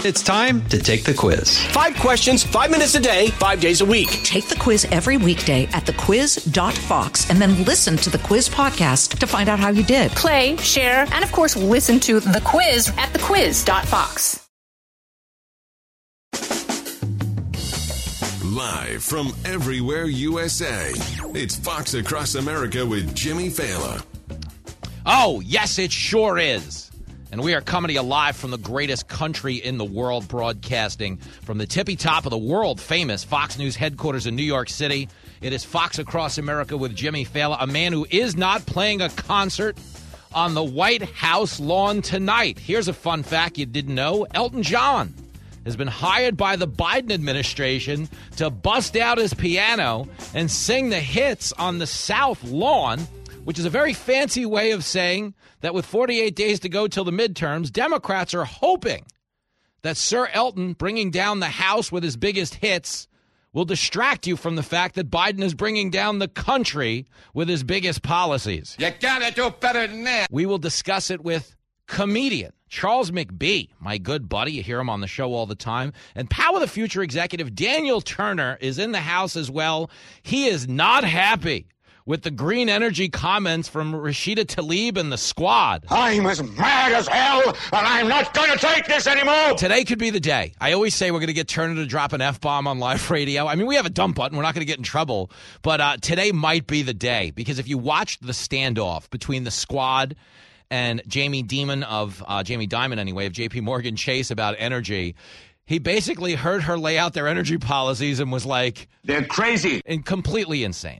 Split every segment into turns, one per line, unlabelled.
It's time to take the quiz.
5 questions, 5 minutes a day, 5 days a week.
Take the quiz every weekday at thequiz.fox and then listen to the quiz podcast to find out how you did.
Play, share, and of course, listen to the quiz at thequiz.fox.
Live from everywhere USA, it's Fox Across America with Jimmy Fallon.
Oh, yes, it sure is. And we are coming to you live from the greatest country in the world, broadcasting from the tippy top of the world-famous Fox News headquarters in New York City. It is Fox Across America with Jimmy Fallon, a man who is not playing a concert on the White House lawn tonight. Here's a fun fact you didn't know. Elton John has been hired by the Biden administration to bust out his piano and sing the hits on the South Lawn, which is a very fancy way of saying that with 48 days to go till the midterms, Democrats are hoping that Sir Elton bringing down the House with his biggest hits will distract you from the fact that Biden is bringing down the country with his biggest policies.
You gotta do better than that.
We will discuss it with comedian Charles McBee, my good buddy. You hear him on the show all the time. And Power of the Future executive Daniel Turner is in the house as well. He is not happy with the green energy comments from Rashida Tlaib and the squad.
I'm as mad as hell, and I'm not going to take this anymore.
Today could be the day. I always say we're going to get Turner to drop an F-bomb on live radio. I mean, we have a dump button. We're not going to get in trouble. But today might be the day, because if you watched the standoff between the squad and Jamie Dimon of JP Morgan Chase about energy, he basically heard her lay out their energy policies and was like,
they're crazy
and completely insane.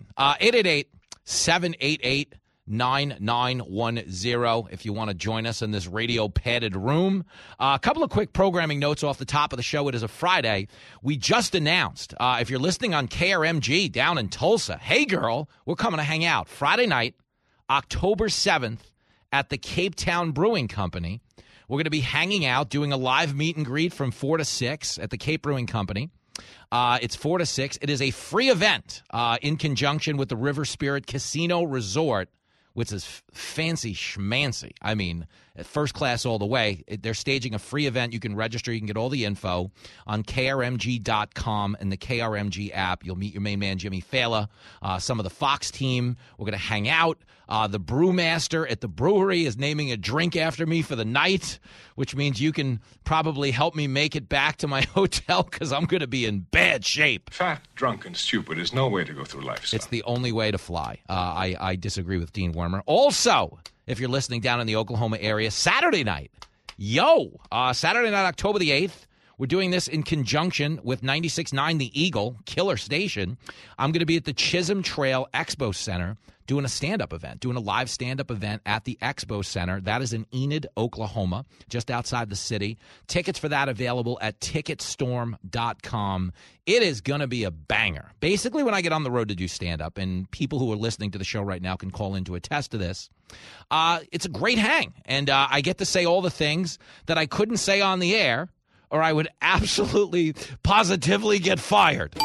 888-788-9910 if you want to join us in this radio padded room. A couple of quick programming notes off the top of the show. It is a Friday. We just announced, if you're listening on KRMG down in Tulsa, hey girl, we're coming to hang out Friday night, October 7th at the Cape Town Brewing Company. We're going to be hanging out, doing a live meet and greet from 4 to 6 at the Cape Brewing Company. It's 4 to 6. It is a free event in conjunction with the River Spirit Casino Resort, which is fancy schmancy. I mean, first class all the way. They're staging a free event. You can register. You can get all the info on krmg.com and the KRMG app. You'll meet your main man, Jimmy Fallon, some of the Fox team. We're going to hang out. The brewmaster at the brewery is naming a drink after me for the night, which means you can probably help me make it back to my hotel because I'm going to be in bad shape.
Fat, drunk, and stupid is no way to go through life, son.
It's the only way to fly. I disagree with Dean Wormer. Also, if you're listening down in the Oklahoma area, Saturday night, Saturday night, October the 8th, we're doing this in conjunction with 96.9 The Eagle, killer station. I'm going to be at the Chisholm Trail Expo Center doing a stand-up event, doing a live stand-up event at the Expo Center. That is in Enid, Oklahoma, just outside the city. Tickets for that available at ticketstorm.com. It is going to be a banger. Basically, when I get on the road to do stand-up, and people who are listening to the show right now can call in to attest to this, it's a great hang. And I get to say all the things that I couldn't say on the air, or I would absolutely, positively get fired.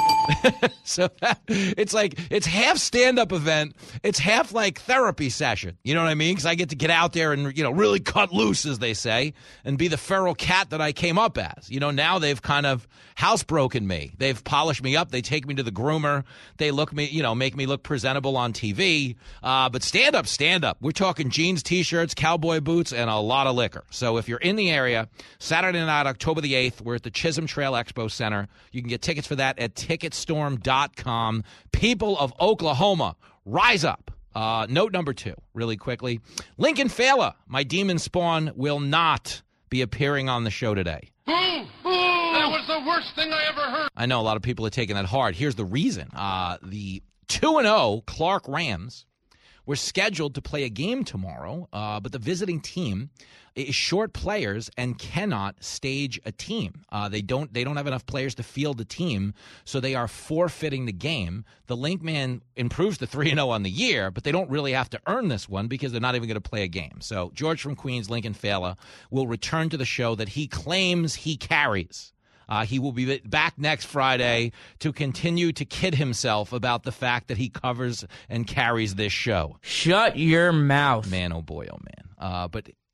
So it's like, it's half stand-up event. It's half like therapy session. You know what I mean? Because I get to get out there and, really cut loose, as they say, and be the feral cat that I came up as. Now they've kind of housebroken me. They've polished me up. They take me to the groomer. They make me look presentable on TV. But stand-up. We're talking jeans, T-shirts, cowboy boots, and a lot of liquor. So if you're in the area, Saturday night, October the 8th, we're at the Chisholm Trail Expo Center. You can get tickets for that at ticketstorm.com. People of Oklahoma, rise up. Note number 2, really quickly. Lincoln Fallon, my demon spawn, will not be appearing on the show today.
That was the worst thing I ever heard.
I know a lot of people are taking that hard. Here's the reason. The 2-0 Clark Rams were scheduled to play a game tomorrow, but the visiting team is short players and cannot stage a team. They don't have enough players to field a team, so they are forfeiting the game. The Link Man improves to 3-0 on the year, but they don't really have to earn this one because they're not even going to play a game. So George from Queens, Lincoln Fallon, will return to the show that he claims he carries. He will be back next Friday to continue to kid himself about the fact that he covers and carries this show.
Shut your mouth.
Man, oh boy, oh man. But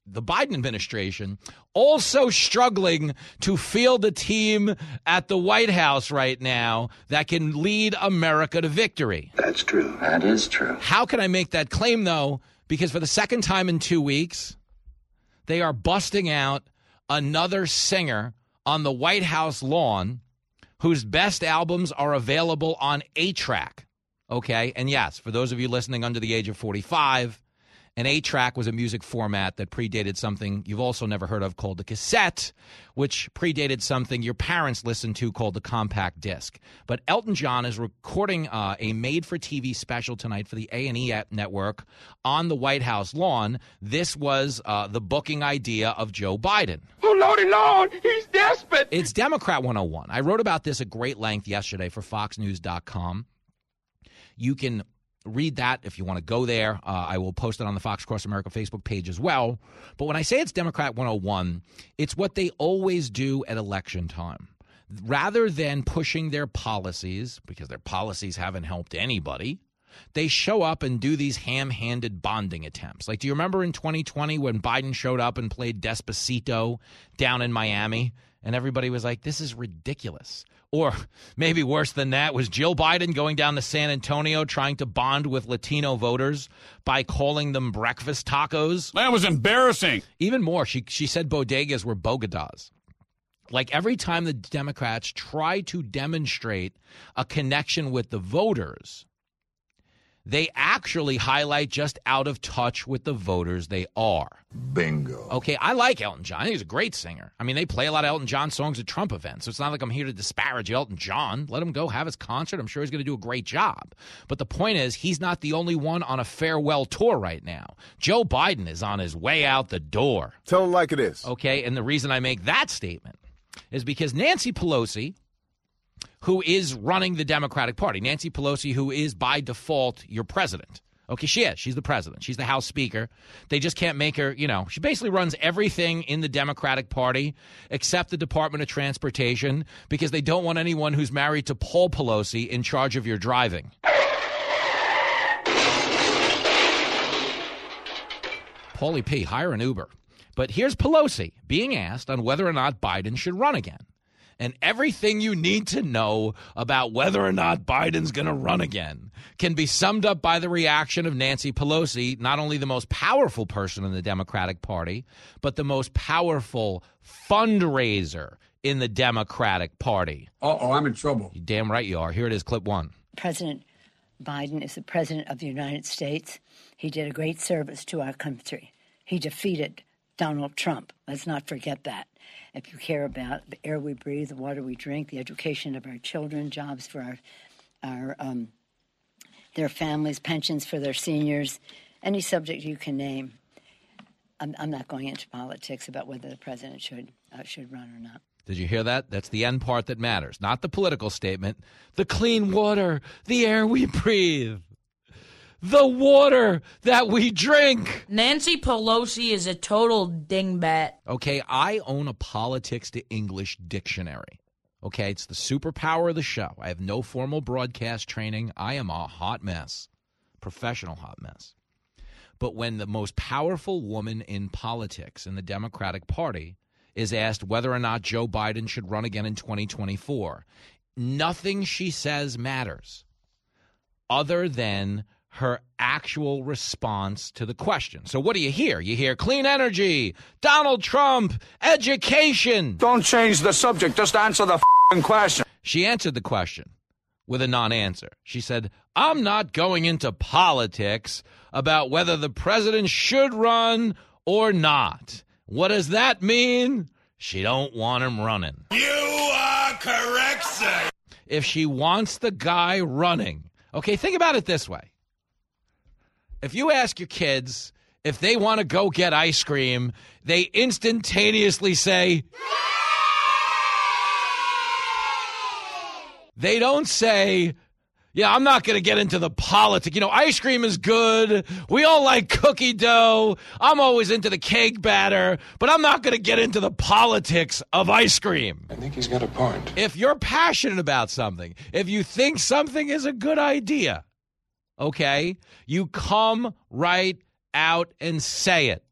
the Biden administration also struggling to field a team at the White House right now that can lead America to victory.
That's true. That is true.
How can I make that claim, though? Because for the second time in 2 weeks, they are busting out another singer on the White House lawn whose best albums are available on 8-track. Okay? And yes, for those of you listening under the age of 45, an 8-track was a music format that predated something you've also never heard of called the cassette, which predated something your parents listened to called the compact disc. But Elton John is recording a made-for-TV special tonight for the A&E network on the White House lawn. This was the booking idea of Joe Biden.
Oh, Lordy Lord, he's desperate.
It's Democrat 101. I wrote about this at great length yesterday for FoxNews.com. You can read that if you want to go there. I will post it on the Fox Across America Facebook page as well. But when I say it's Democrat 101, it's what they always do at election time. Rather than pushing their policies, because their policies haven't helped anybody, they show up and do these ham-handed bonding attempts. Like, do you remember in 2020 when Biden showed up and played Despacito down in Miami? And everybody was like, this is ridiculous. Or maybe worse than that was Jill Biden going down to San Antonio trying to bond with Latino voters by calling them breakfast tacos.
That was embarrassing.
Even more, she said bodegas were bodegas. Like every time the Democrats try to demonstrate a connection with the voters, they actually highlight just out of touch with the voters they are.
Bingo.
Okay, I like Elton John. I think he's a great singer. I mean, they play a lot of Elton John songs at Trump events, so it's not like I'm here to disparage Elton John. Let him go have his concert. I'm sure he's going to do a great job. But the point is, he's not the only one on a farewell tour right now. Joe Biden is on his way out the door.
Tell him like it is.
Okay, and the reason I make that statement is because Nancy Pelosi, who is running the Democratic Party. Nancy Pelosi, who is by default your president. Okay, she is. She's the president. She's the House Speaker. They just can't make her, she basically runs everything in the Democratic Party except the Department of Transportation because they don't want anyone who's married to Paul Pelosi in charge of your driving. Paulie P., hire an Uber. But here's Pelosi being asked on whether or not Biden should run again. And everything you need to know about whether or not Biden's going to run again can be summed up by the reaction of Nancy Pelosi, not only the most powerful person in the Democratic Party, but the most powerful fundraiser in the Democratic Party.
Uh-oh, I'm in trouble.
You're damn right you are. Here it is, clip one.
President Biden is the president of the United States. He did a great service to our country. He defeated Donald Trump. Let's not forget that. If you care about the air we breathe, the water we drink, the education of our children, jobs for their families, pensions for their seniors, any subject you can name. I'm not going into politics about whether the president should run or not.
Did you hear that? That's the end part that matters, not the political statement. The clean water, the air we breathe. The water that we drink.
Nancy Pelosi is a total dingbat.
Okay, I own a politics to English dictionary. Okay, it's the superpower of the show. I have no formal broadcast training. I am a hot mess, professional hot mess. But when the most powerful woman in politics in the Democratic Party is asked whether or not Joe Biden should run again in 2024, nothing she says matters other than her actual response to the question. So what do you hear? You hear clean energy, Donald Trump, education.
Don't change the subject. Just answer the question.
She answered the question with a non-answer. She said, I'm not going into politics about whether the president should run or not. What does that mean? She don't want him running.
You are correct, sir.
If she wants the guy running. Okay, think about it this way. If you ask your kids if they want to go get ice cream, they instantaneously say, they don't say, yeah, I'm not going to get into the politics. Ice cream is good. We all like cookie dough. I'm always into the cake batter, but I'm not going to get into the politics of ice cream.
I think he's got a point.
If you're passionate about something, if you think something is a good idea, okay, you come right out and say it.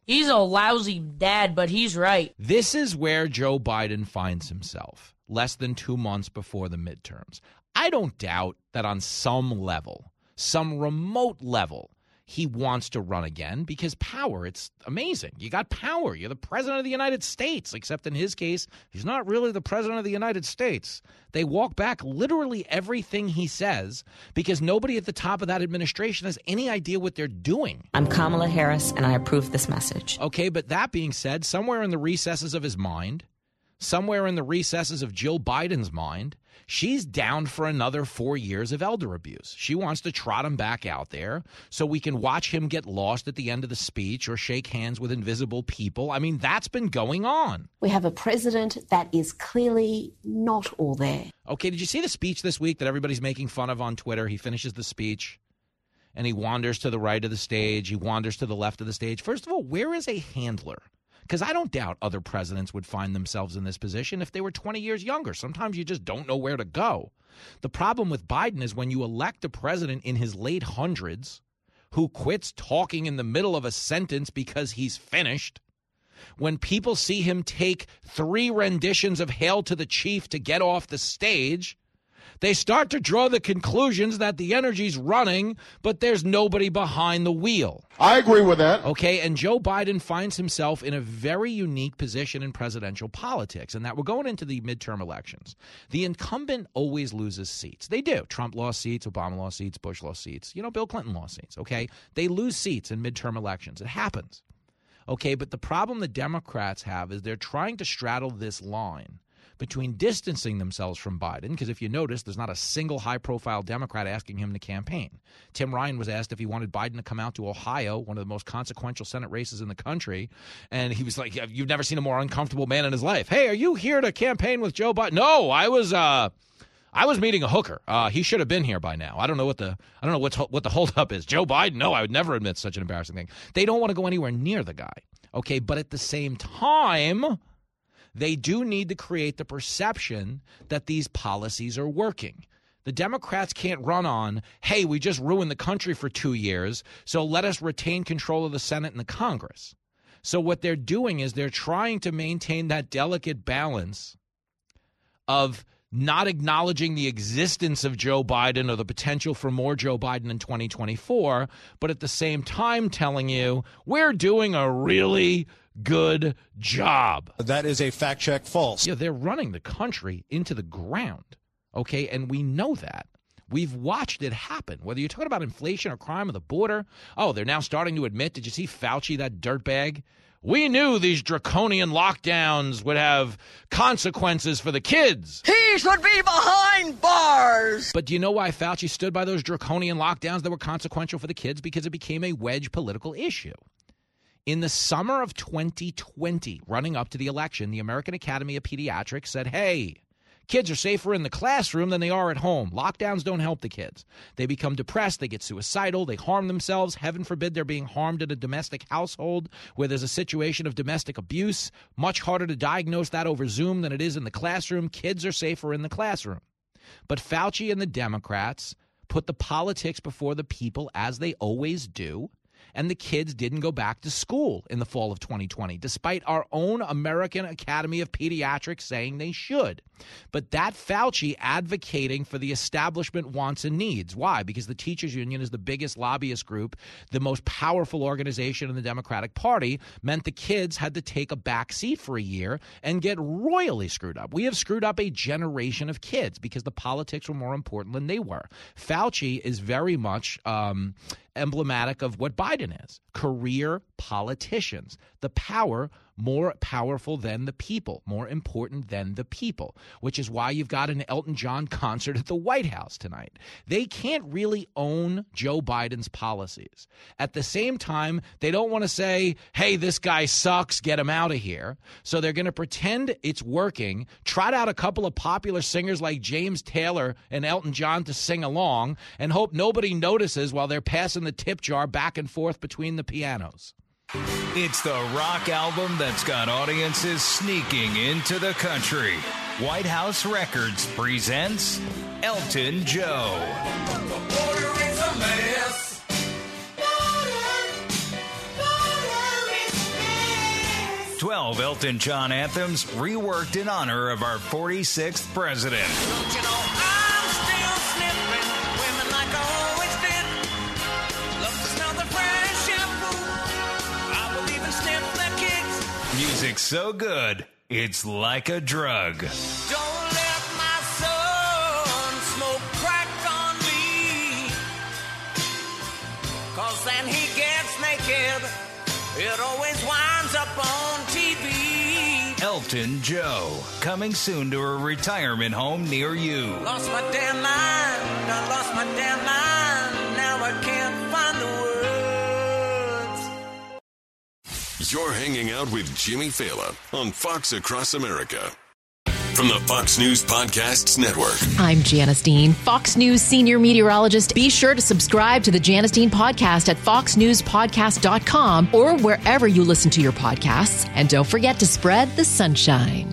He's a lousy dad, but he's right.
This is where Joe Biden finds himself less than 2 months before the midterms. I don't doubt that on some level, some remote level, he wants to run again because power, it's amazing. You got power. You're the president of the United States, except in his case, he's not really the president of the United States. They walk back literally everything he says because nobody at the top of that administration has any idea what they're doing.
I'm Kamala Harris, and I approve this message.
Okay, but that being said, somewhere in the recesses of his mind, somewhere in the recesses of Jill Biden's mind, she's down for another 4 years of elder abuse. She wants to trot him back out there so we can watch him get lost at the end of the speech or shake hands with invisible people. I mean, that's been going on.
We have a president that is clearly not all there.
Okay, did you see the speech this week that everybody's making fun of on Twitter? He finishes the speech and he wanders to the right of the stage. He wanders to the left of the stage. First of all, where is a handler? Because I don't doubt other presidents would find themselves in this position if they were 20 years younger. Sometimes you just don't know where to go. The problem with Biden is when you elect a president in his late hundreds who quits talking in the middle of a sentence because he's finished, when people see him take 3 renditions of Hail to the Chief to get off the stage, they start to draw the conclusions that the energy's running, but there's nobody behind the wheel.
I agree with that.
Okay, and Joe Biden finds himself in a very unique position in presidential politics, and that we're going into the midterm elections. The incumbent always loses seats. They do. Trump lost seats, Obama lost seats, Bush lost seats. Bill Clinton lost seats, okay? They lose seats in midterm elections. It happens. Okay, but the problem the Democrats have is they're trying to straddle this line between distancing themselves from Biden, because if you notice, there's not a single high-profile Democrat asking him to campaign. Tim Ryan was asked if he wanted Biden to come out to Ohio, one of the most consequential Senate races in the country, and he was like, you've never seen a more uncomfortable man in his life. Hey, are you here to campaign with Joe Biden? No, I was meeting a hooker. He should have been here by now. I don't know what the holdup is. Joe Biden? No, I would never admit such an embarrassing thing. They don't want to go anywhere near the guy. Okay, but at the same time, they do need to create the perception that these policies are working. The Democrats can't run on, hey, we just ruined the country for 2 years, so let us retain control of the Senate and the Congress. So what they're doing is they're trying to maintain that delicate balance of not acknowledging the existence of Joe Biden or the potential for more Joe Biden in 2024, but at the same time telling you we're doing a really good job.
That is a fact check false.
Yeah, they're running the country into the ground, okay, and we know that. We've watched it happen, whether you're talking about inflation or crime or the border. Oh, they're now starting to admit, did you see Fauci, that dirtbag? We knew these draconian lockdowns would have consequences for the kids.
He should be behind bars.
But do you know why Fauci stood by those draconian lockdowns that were consequential for the kids? Because it became a wedge political issue. In the summer of 2020, running up to the election, the American Academy of Pediatrics said, hey, kids are safer in the classroom than they are at home. Lockdowns don't help the kids. They become depressed. They get suicidal. They harm themselves. Heaven forbid they're being harmed in a domestic household where there's a situation of domestic abuse. Much harder to diagnose that over Zoom than it is in the classroom. Kids are safer in the classroom. But Fauci and the Democrats put the politics before the people, as they always do. And the kids didn't go back to school in the fall of 2020, despite our own American Academy of Pediatrics saying they should. But that Fauci advocating for the establishment wants and needs. Why? Because the teachers union is the biggest lobbyist group, the most powerful organization in the Democratic Party, meant the kids had to take a back seat for a year and get royally screwed up. We have screwed up a generation of kids because the politics were more important than they were. Fauci is very much emblematic of what Biden is. Career politicians. The power more powerful than the people, more important than the people, which is why you've got an Elton John concert at the White House tonight. They can't really own Joe Biden's policies. At the same time, they don't want to say, hey, this guy sucks, get him out of here. So they're going to pretend it's working, trot out a couple of popular singers like James Taylor and Elton John to sing along, and hope nobody notices while they're passing the tip jar back and forth between the pianos.
It's the rock album that's got audiences sneaking into the country. White House Records presents Elton Joe. 12 Elton John anthems reworked in honor of our 46th president.
Don't you know I'm still sniffing women like I always did. Love to smell the fresh shampoo. I will even sniff the kicks.
Music so good, it's like a drug.
Don't let my son smoke crack on me. 'Cause then he gets naked. It always winds up on TV.
Elton Joe, coming soon to a retirement home near you.
Lost my damn mind, I lost my damn mind. Now I can't find the words.
You're hanging out with Jimmy Fallon on Fox Across America. From the Fox News Podcasts Network.
I'm Janice Dean, Fox News senior meteorologist. Be sure to subscribe to the Janice Dean podcast at foxnewspodcast.com or wherever you listen to your podcasts. And don't forget to spread the sunshine.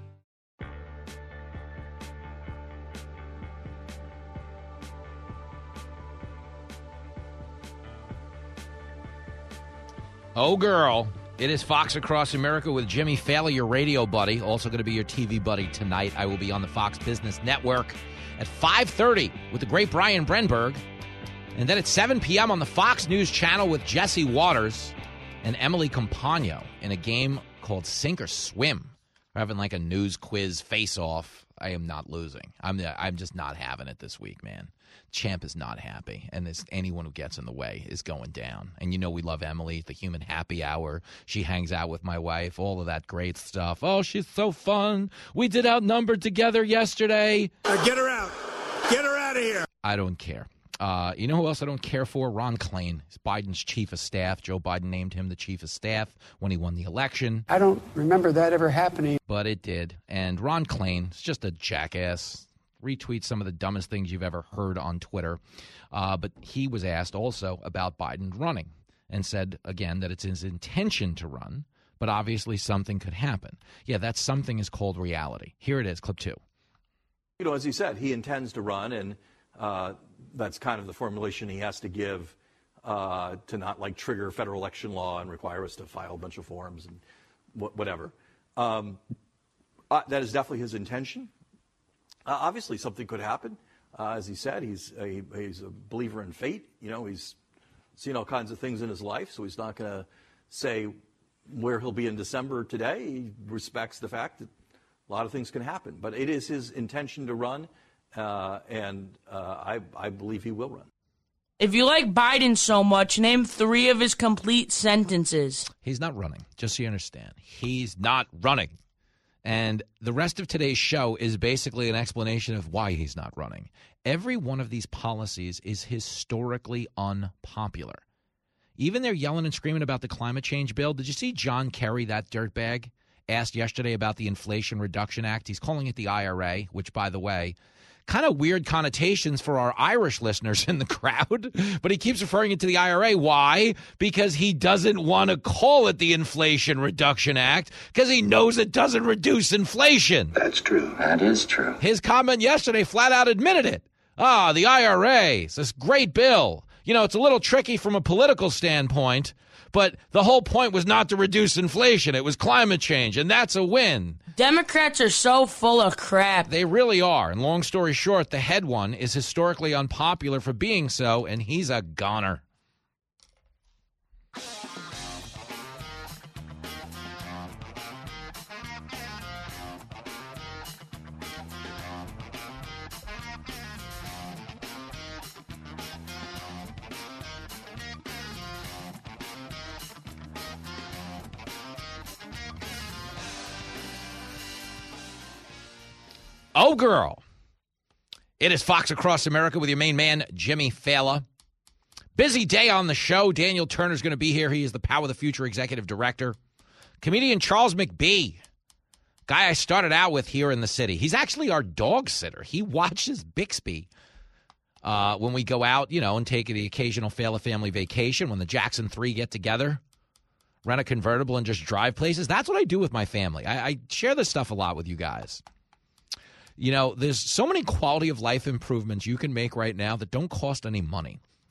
Oh, girl. It is Fox Across America with Jimmy Fallon, your radio buddy. Also going to be your TV buddy tonight. I will be on the Fox Business Network at 5:30 with the great Brian Brenberg. And then at 7 p.m. on the Fox News Channel with Jesse Waters and Emily Compagno in a game called Sink or Swim. We're having like a news quiz face-off. I am not losing. I'm just not having it this week, man. Champ is not happy, and anyone who gets in the way is going down. And you know we love Emily, the human happy hour. She hangs out with my wife, all of that great stuff. Oh, she's so fun. We did Outnumbered together yesterday.
Get her out. Get her out of here.
I don't care. You know who else I don't care for? Ron Klain. He's Biden's chief of staff. Joe Biden named him the chief of staff when he won the election.
I don't remember that ever happening.
But it did. And Ron Klain is just a jackass. Retweet some of the dumbest things you've ever heard on Twitter. But he was asked also about Biden running and said, again, that it's his intention to run, but obviously something could happen. Yeah, that something is called reality. Here it is, clip 2.
You know, as he said, he intends to run, and that's kind of the formulation he has to give to not, like, trigger federal election law and require us to file a bunch of forms and whatever. That is definitely his intention. Obviously, something could happen. As he said, he's a believer in fate. You know, he's seen all kinds of things in his life, so he's not going to say where he'll be in December today. He respects the fact that a lot of things can happen. But it is his intention to run, and I believe he will run.
If you like Biden so much, name 3 of his complete sentences.
He's not running, just so you understand. He's not running. And the rest of today's show is basically an explanation of why he's not running. Every one of these policies is historically unpopular. Even they're yelling and screaming about the climate change bill. Did you see John Kerry, that dirtbag, asked yesterday about the Inflation Reduction Act? He's calling it the IRA, which, by the way, kind of weird connotations for our Irish listeners in the crowd, but he keeps referring it to the IRA. Why? Because he doesn't want to call it the Inflation Reduction Act because he knows it doesn't reduce inflation.
That's true. That is true.
His comment yesterday flat out admitted it. The IRA, it's this great bill. You know, it's a little tricky from a political standpoint, but the whole point was not to reduce inflation. It was climate change, and that's a win.
Democrats are so full of crap.
They really are. And long story short, the head one is historically unpopular for being so, and he's a goner. Oh, girl. It is Fox Across America with your main man, Jimmy Fallon. Busy day on the show. Daniel Turner's going to be here. He is the Power of the Future Executive Director. Comedian Charles McBee, guy I started out with here in the city. He's actually our dog sitter. He watches Bixby when we go out, you know, and take the occasional Fallon family vacation, when the Jackson 3 get together, rent a convertible and just drive places. That's what I do with my family. I share this stuff a lot with you guys. You know, there's so many quality of life improvements you can make right now that don't cost any money.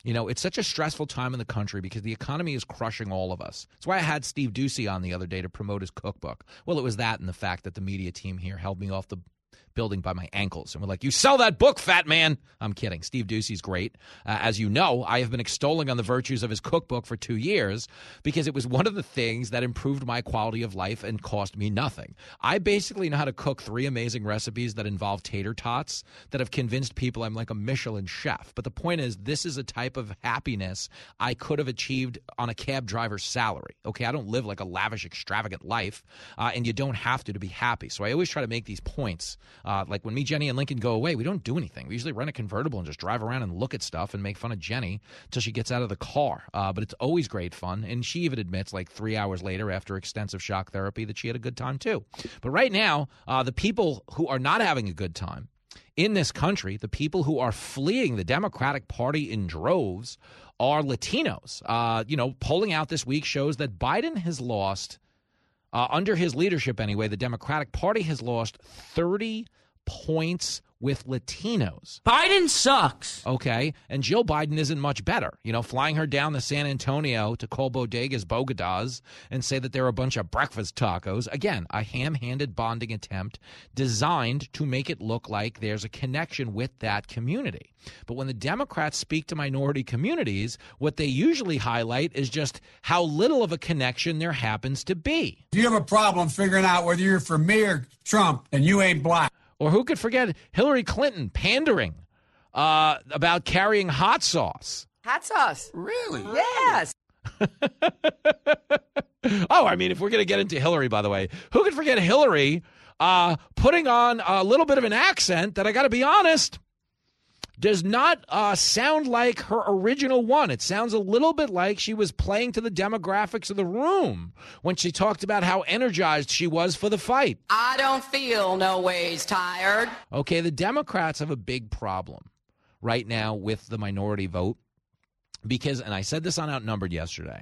You know, it's such a stressful time in the country because the economy is crushing all of us. That's why I had Steve Doocy on the other day to promote his cookbook. Well, it was that and the fact that the media team here held me off the building by my ankles and we're like, you sell that book, fat man. I'm kidding. Steve Doocy's great. As you know, I have been extolling on the virtues of his cookbook for 2 years because it was one of the things that improved my quality of life and cost me nothing. I basically know how to cook 3 amazing recipes that involve tater tots that have convinced people I'm like a Michelin chef. But the point is, this is a type of happiness I could have achieved on a cab driver's salary. Okay, I don't live like a lavish, extravagant life, and you don't have to be happy. So I always try to make these points. Like when me, Jenny, and Lincoln go away, we don't do anything. We usually rent a convertible and just drive around and look at stuff and make fun of Jenny until she gets out of the car. But it's always great fun. And she even admits, like 3 hours later after extensive shock therapy, that she had a good time too. But right now, the people who are not having a good time in this country, the people who are fleeing the Democratic Party in droves are Latinos. Polling out this week shows that Biden has lost, under his leadership anyway, the Democratic Party has lost 30 points with Latinos.
Biden sucks.
Okay, and Jill Biden isn't much better. You know, flying her down to San Antonio to call bodegas bogadas and say that they're a bunch of breakfast tacos. Again, a ham-handed bonding attempt designed to make it look like there's a connection with that community. But when the Democrats speak to minority communities, what they usually highlight is just how little of a connection there happens to be.
If you have a problem figuring out whether you're for me or Trump, then you ain't black.
Or who could forget Hillary Clinton pandering about carrying hot sauce?
Hot sauce.
Really?
Yes.
Oh, I mean, if we're going to get into Hillary, by the way, who could forget Hillary putting on a little bit of an accent that, I got to be honest, does not sound like her original one. It sounds a little bit like she was playing to the demographics of the room when she talked about how energized she was for the fight.
I don't feel no ways tired.
Okay, the Democrats have a big problem right now with the minority vote because, and I said this on Outnumbered yesterday,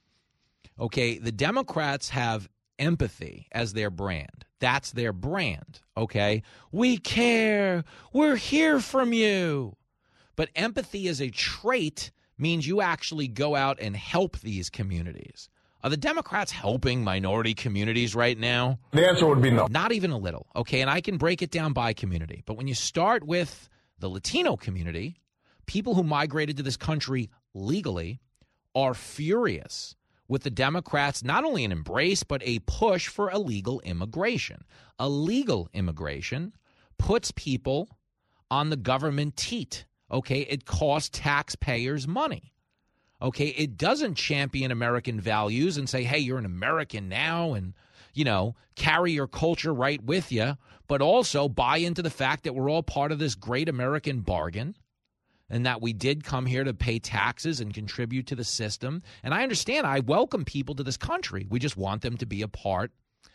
okay, the Democrats have empathy as their brand. That's their brand, okay? We care. We're here from you. But empathy as a trait means you actually go out and help these communities. Are the Democrats helping minority communities right now?
The answer would be no.
Not even a little, okay? And I can break it down by community. But when you start with the Latino community, people who migrated to this country legally are furious with the Democrats, not only an embrace, but a push for illegal immigration. Illegal immigration puts people on the government teat, okay? It costs taxpayers money, okay? It doesn't champion American values and say, hey, you're an American now and, you know, carry your culture right with you, but also buy into the fact that we're all part of this great American bargain and that we did come here to pay taxes and contribute to the system. And I understand, I welcome people to this country. We just want them to be a part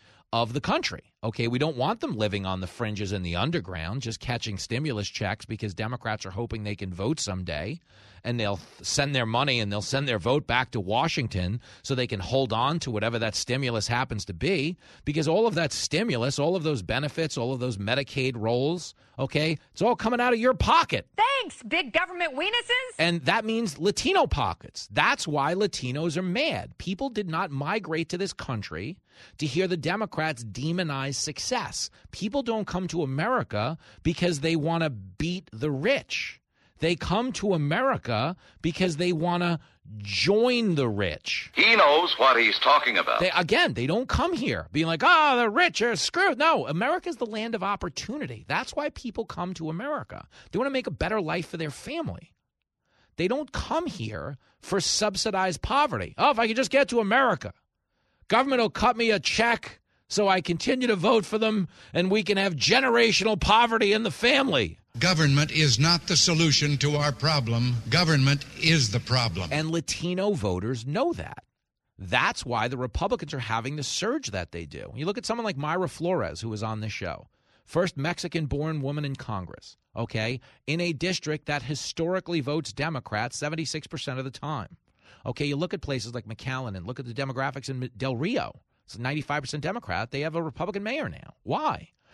of the country. Okay, we don't want them living on the fringes in the underground, just catching stimulus checks because Democrats are hoping they can vote someday, and they'll send their money and they'll send their vote back to Washington so they can hold on to whatever that stimulus happens to be, because all of that stimulus, all of those benefits, all of those Medicaid rolls, okay, it's all coming out of your pocket.
Thanks, big government weenuses.
And that means Latino pockets. That's why Latinos are mad. People did not migrate to this country to hear the Democrats demonize success. People don't come to America because they want to beat the rich. They come to America because they want to join the rich.
He knows what he's talking about.
They don't come here being like, oh, the rich are screwed. No, America's the land of opportunity. That's why people come to America. They want to make a better life for their family. They don't come here for subsidized poverty. Oh, if I could just get to America, government will cut me a check so I continue to vote for them and we can have generational poverty in the family.
Government is not the solution to our problem. Government is the problem.
And Latino voters know that. That's why the Republicans are having the surge that they do. You look at someone like Mayra Flores, who was on this show, first Mexican-born woman in Congress, okay, in a district that historically votes Democrats 76% of the time. Okay, you look at places like McAllen and look at the demographics in Del Rio. It's 95% Democrat. They have a Republican mayor now. Why?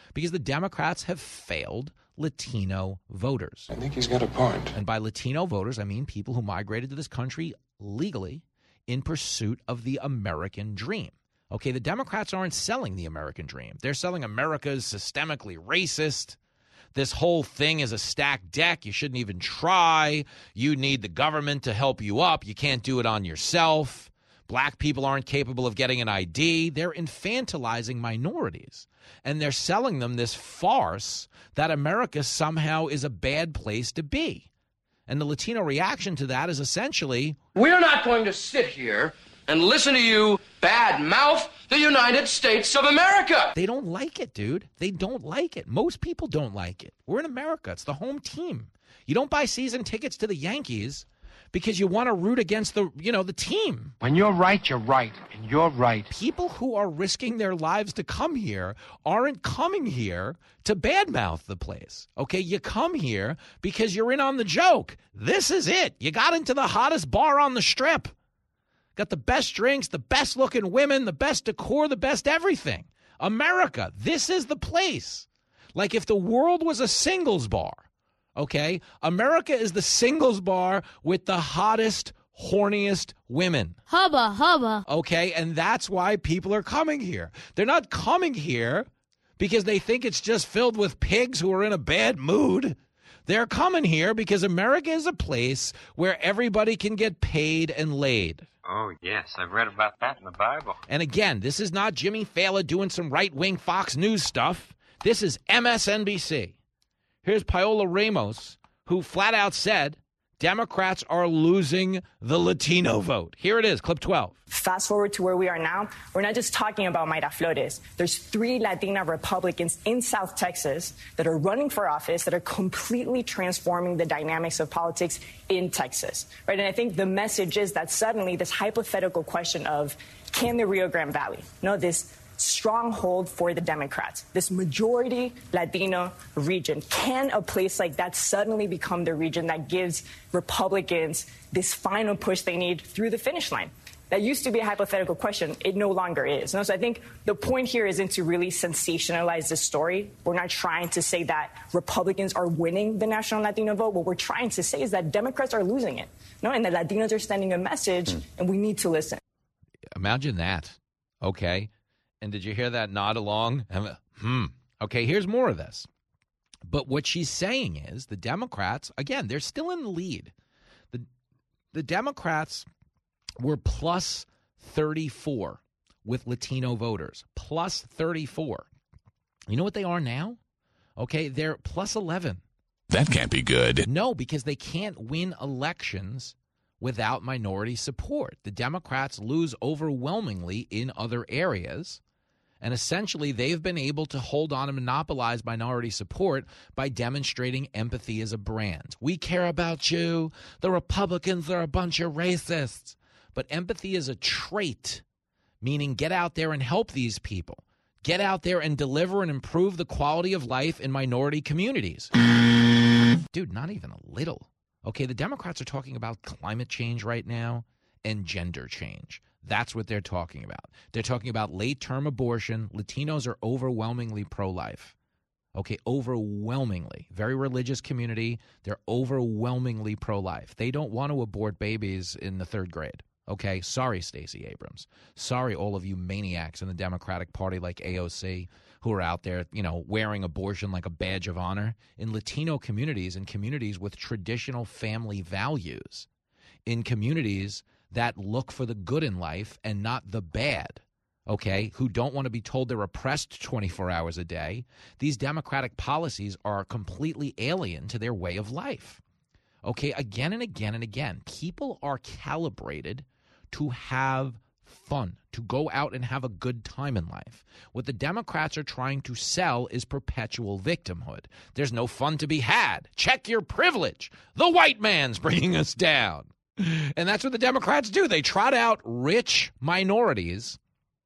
because the Democrats have failed Latino voters.
I think he's got a point.
And by Latino voters, I mean people who migrated to this country legally in pursuit of the American dream. Okay, the Democrats aren't selling the American dream. They're selling America's systemically racist. This whole thing is a stacked deck. You shouldn't even try. You need the government to help you up. You can't do it on yourself. Black people aren't capable of getting an ID. They're infantilizing minorities. And they're selling them this farce that America somehow is a bad place to be. And the Latino reaction to that is essentially,
we're not going to sit here and listen to you bad-mouth the United States of America.
They don't like it, dude. They don't like it. Most people don't like it. We're in America. It's the home team. You don't buy season tickets to the Yankees because you want to root against the team.
When you're right, you're right. And you're right.
People who are risking their lives to come here aren't coming here to badmouth the place. Okay, you come here because you're in on the joke. This is it. You got into the hottest bar on the strip. Got the best drinks, the best looking women, the best decor, the best everything. America, this is the place. Like if the world was a singles bar, okay? America is the singles bar with the hottest, horniest women.
Hubba, hubba.
Okay, and that's why people are coming here. They're not coming here because they think it's just filled with pigs who are in a bad mood. They're coming here because America is a place where everybody can get paid and laid.
Oh, yes. I've read about that in the Bible.
And again, this is not Jimmy Fallon doing some right-wing Fox News stuff. This is MSNBC. Here's Paola Ramos, who flat out said Democrats are losing the Latino vote. Here it is, clip 12.
Fast forward to where we are now, we're not just talking about Mayra Flores. There's 3 Latina Republicans in South Texas that are running for office that are completely transforming the dynamics of politics in Texas, right? And I think the message is that suddenly this hypothetical question of can the Rio Grande Valley, this stronghold for the Democrats, this majority Latino region, can a place like that suddenly become the region that gives Republicans this final push they need through the finish line? That used to be a hypothetical question. It no longer is. So I think the point here isn't to really sensationalize this story. We're not trying to say that Republicans are winning the national Latino vote. What we're trying to say is that Democrats are losing it. And the Latinos are sending a message, and we need to listen.
Imagine that. Okay. And did you hear that nod along? Okay, here's more of this. But what she's saying is the Democrats, again, they're still in the lead. The Democrats were plus 34 with Latino voters. Plus 34. You know what they are now? Okay, they're plus 11.
That can't be good.
No, because they can't win elections without minority support. The Democrats lose overwhelmingly in other areas. And essentially, they've been able to hold on and monopolize minority support by demonstrating empathy as a brand. We care about you. The Republicans are a bunch of racists. But empathy is a trait, meaning get out there and help these people. Get out there and deliver and improve the quality of life in minority communities. Dude, not even a little. Okay, the Democrats are talking about climate change right now and gender change. That's what they're talking about. They're talking about late-term abortion. Latinos are overwhelmingly pro-life. Okay, overwhelmingly. Very religious community. They're overwhelmingly pro-life. They don't want to abort babies in the 3rd grade. Okay, sorry, Stacey Abrams. Sorry, all of you maniacs in the Democratic Party like AOC who are out there, wearing abortion like a badge of honor. In Latino communities and communities with traditional family values, in communities that look for the good in life and not the bad, okay, who don't want to be told they're oppressed 24 hours a day, these Democratic policies are completely alien to their way of life. Okay, again and again and again, people are calibrated to have fun, to go out and have a good time in life. What the Democrats are trying to sell is perpetual victimhood. There's no fun to be had. Check your privilege. The white man's bringing us down. And that's what the Democrats do. They trot out rich minorities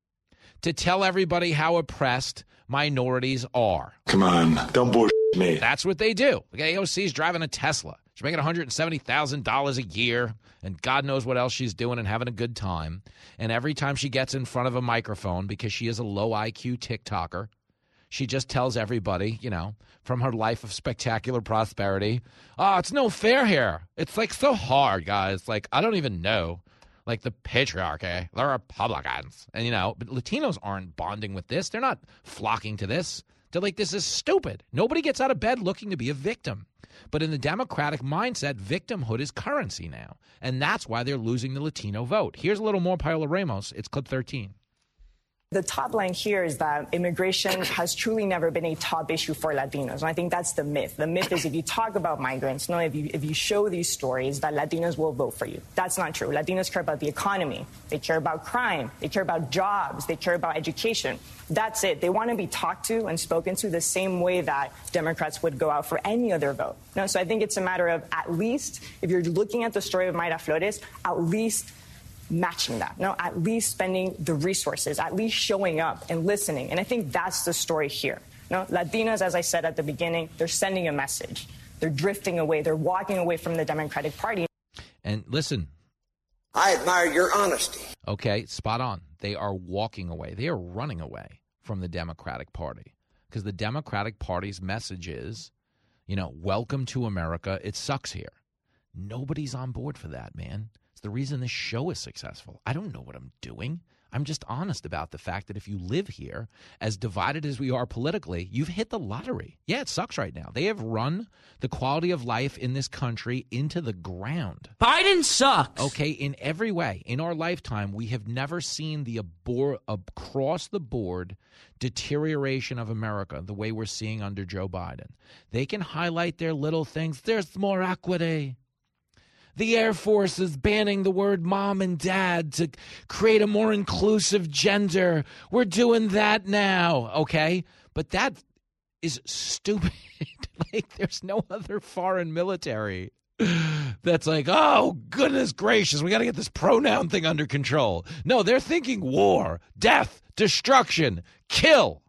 to tell everybody how oppressed minorities are.
Come on, don't bullshit me.
That's what they do. AOC's driving a Tesla. She's making $170,000 a year, and God knows what else she's doing and having a good time. And every time she gets in front of a microphone, because she is a low IQ TikToker, She just tells everybody, from her life of spectacular prosperity, it's no fair here. It's like so hard, guys. Like, I don't even know. Like the patriarchy, the Republicans. And, but Latinos aren't bonding with this. They're not flocking to this. They're like, this is stupid. Nobody gets out of bed looking to be a victim. But in the Democratic mindset, victimhood is currency now. And that's why they're losing the Latino vote. Here's a little more Paola Ramos. It's clip 13.
The top line here is that immigration has truly never been a top issue for Latinos. And I think that's the myth. The myth is if you talk about migrants, if you show these stories, that Latinos will vote for you. That's not true. Latinos care about the economy. They care about crime. They care about jobs. They care about education. That's it. They want to be talked to and spoken to the same way that Democrats would go out for any other vote. So I think it's a matter of, at least, if you're looking at the story of Mayra Flores, at least matching that, at least spending the resources, at least showing up and listening. And I think that's the story here. Latinas, as I said at the beginning, they're sending a message. They're drifting away. They're walking away from the Democratic Party.
And listen.
I admire your honesty.
Okay, spot on. They are walking away. They are running away from the Democratic Party because the Democratic Party's message is, welcome to America. It sucks here. Nobody's on board for that, man. It's the reason this show is successful. I don't know what I'm doing. I'm just honest about the fact that if you live here, as divided as we are politically, you've hit the lottery. Yeah, it sucks right now. They have run the quality of life in this country into the ground.
Biden sucks.
Okay, in every way. In our lifetime, we have never seen the across-the-board deterioration of America the way we're seeing under Joe Biden. They can highlight their little things. There's more equity. The Air Force is banning the word mom and dad to create a more inclusive gender. We're doing that now, okay? But that is stupid. Like, there's no other foreign military that's like, oh, goodness gracious, we got to get this pronoun thing under control. No, they're thinking war, death, destruction, kill,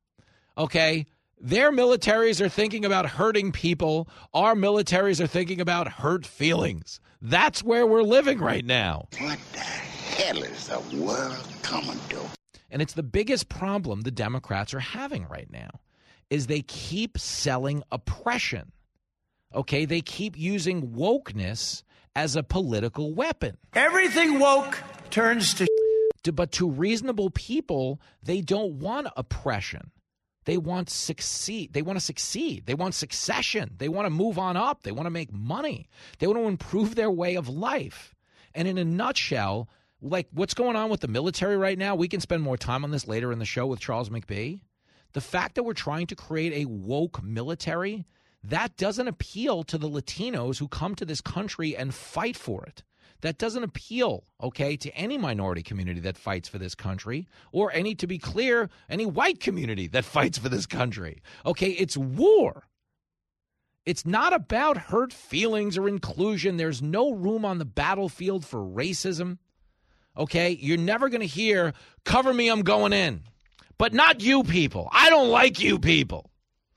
okay? Their militaries are thinking about hurting people. Our militaries are thinking about hurt feelings. That's where we're living right now.
What the hell is the world coming to?
And it's the biggest problem the Democrats are having right now is they keep selling oppression. Okay, they keep using wokeness as a political weapon.
Everything woke turns to
But to reasonable people, they don't want oppression. They want succeed. They want to succeed. They want succession. They want to move on up. They want to make money. They want to improve their way of life. And in a nutshell, like what's going on with the military right now, we can spend more time on this later in the show with Charles McBee. The fact that we're trying to create a woke military, that doesn't appeal to the Latinos who come to this country and fight for it. That doesn't appeal, okay, to any minority community that fights for this country or any, to be clear, any white community that fights for this country. Okay, it's war. It's not about hurt feelings or inclusion. There's no room on the battlefield for racism. Okay, you're never going to hear, cover me, I'm going in. But not you people. I don't like you people.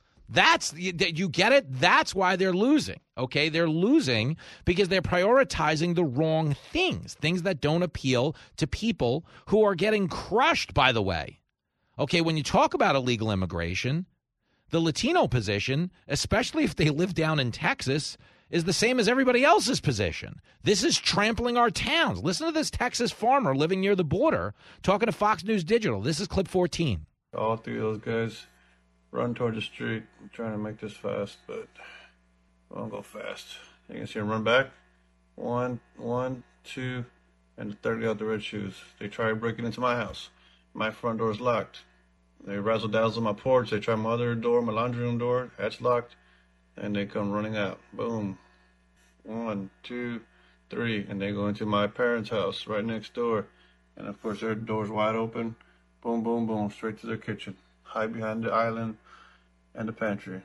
You get it? That's why they're losing, okay? They're losing because they're prioritizing the wrong things that don't appeal to people who are getting crushed, by the way. Okay, when you talk about illegal immigration, the Latino position, especially if they live down in Texas, is the same as everybody else's position. This is trampling our towns. Listen to this Texas farmer living near the border talking to Fox News Digital. This is clip 14.
All three of those guys run toward the street. I'm trying to make this fast, but I won't go fast. You can see them run back. 1, 2, and the third guy with the red shoes. They try breaking into my house. My front door is locked. They razzle-dazzle my porch. They try my other door, my laundry room door. That's locked. And they come running out. Boom. 1, 2, 3. And they go into my parents' house right next door. And, of course, their door's wide open. Boom, boom, boom. Straight to their kitchen. Hide behind the island and the pantry.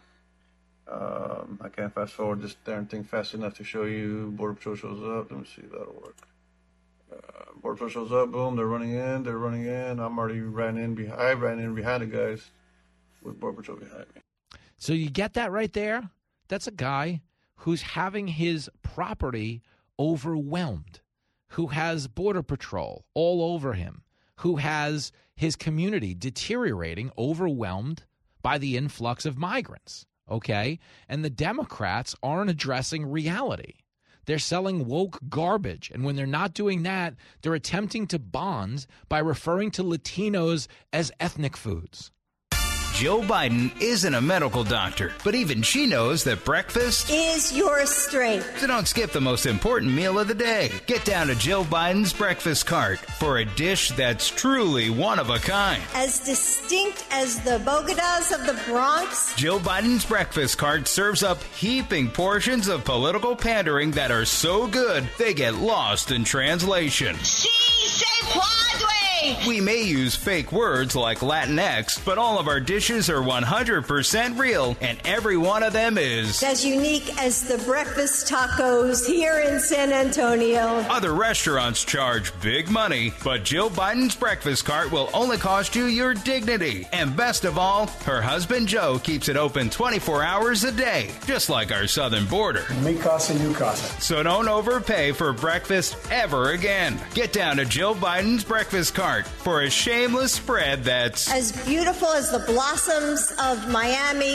I can't fast forward this darn thing fast enough to show you. Border Patrol shows up. Let me see if that'll work. Border Patrol shows up. Boom, they're running in. I ran in behind the guys with Border Patrol behind me.
So you get that right there? That's a guy who's having his property overwhelmed, who has Border Patrol all over him, who has his community deteriorating, overwhelmed by the influx of migrants, okay? And the Democrats aren't addressing reality. They're selling woke garbage. And when they're not doing that, they're attempting to bond by referring to Latinos as ethnic foods.
Jill Biden isn't a medical doctor, but even she knows that breakfast
is your strength.
So don't skip the most important meal of the day. Get down to Jill Biden's Breakfast Cart for a dish that's truly one of a kind.
As distinct as the Bogotas of the Bronx.
Jill Biden's Breakfast Cart serves up heaping portions of political pandering that are so good they get lost in translation.
Sí, se puede.
We may use fake words like Latinx, but all of our dishes are 100% real, and every one of them is
as unique as the breakfast tacos here in San Antonio.
Other restaurants charge big money, but Jill Biden's Breakfast Cart will only cost you your dignity. And best of all, her husband Joe keeps it open 24 hours a day, just like our southern border.
Mi casa, you casa.
So don't overpay for breakfast ever again. Get down to Jill Biden's Breakfast Cart for a shameless spread that's
as beautiful as the blossoms of Miami.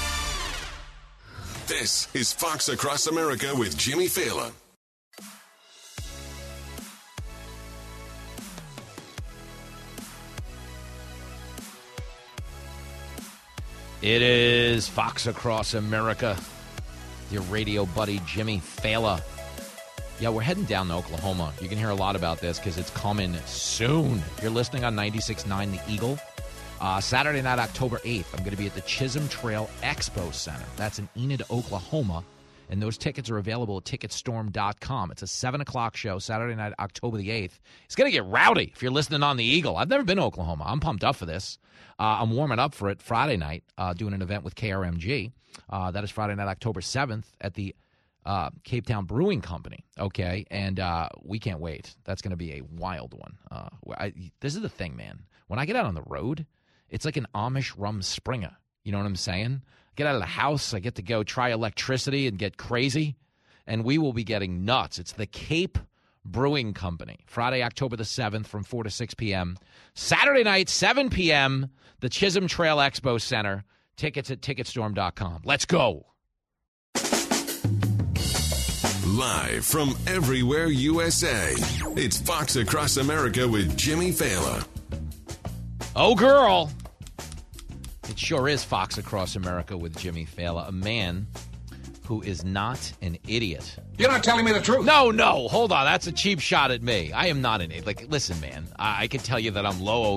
This is Fox Across America with Jimmy Fallon.
It is Fox Across America. Your radio buddy, Jimmy Fallon. Yeah, we're heading down to Oklahoma. You can hear a lot about this because it's coming soon. You're listening on 96.9 The Eagle. Saturday night, October 8th, I'm going to be at the Chisholm Trail Expo Center. That's in Enid, Oklahoma. And those tickets are available at Ticketstorm.com. It's a 7 o'clock show, Saturday night, October the 8th. It's going to get rowdy if you're listening on The Eagle. I've never been to Oklahoma. I'm pumped up for this. I'm warming up for it Friday night, doing an event with KRMG. That is Friday night, October 7th at the Cape Town Brewing Company, okay? And we can't wait. That's going to be a wild one. This is the thing, man. When I get out on the road, it's like an Amish rum springer. You know what I'm saying? Get out of the house. I get to go try electricity and get crazy, and we will be getting nuts. It's the Cape Brewing Company, Friday, October the 7th from 4 to 6 p.m. Saturday night, 7 p.m., the Chisholm Trail Expo Center. Tickets at Ticketstorm.com. Let's go.
Live from everywhere USA, it's Fox Across America with Jimmy Fallon.
Oh, girl. It sure is Fox Across America with Jimmy Fallon, a man who is not an idiot.
You're not telling me the truth.
No, hold on. That's a cheap shot at me. I am not an idiot. Like, listen, man, I can tell you that I'm low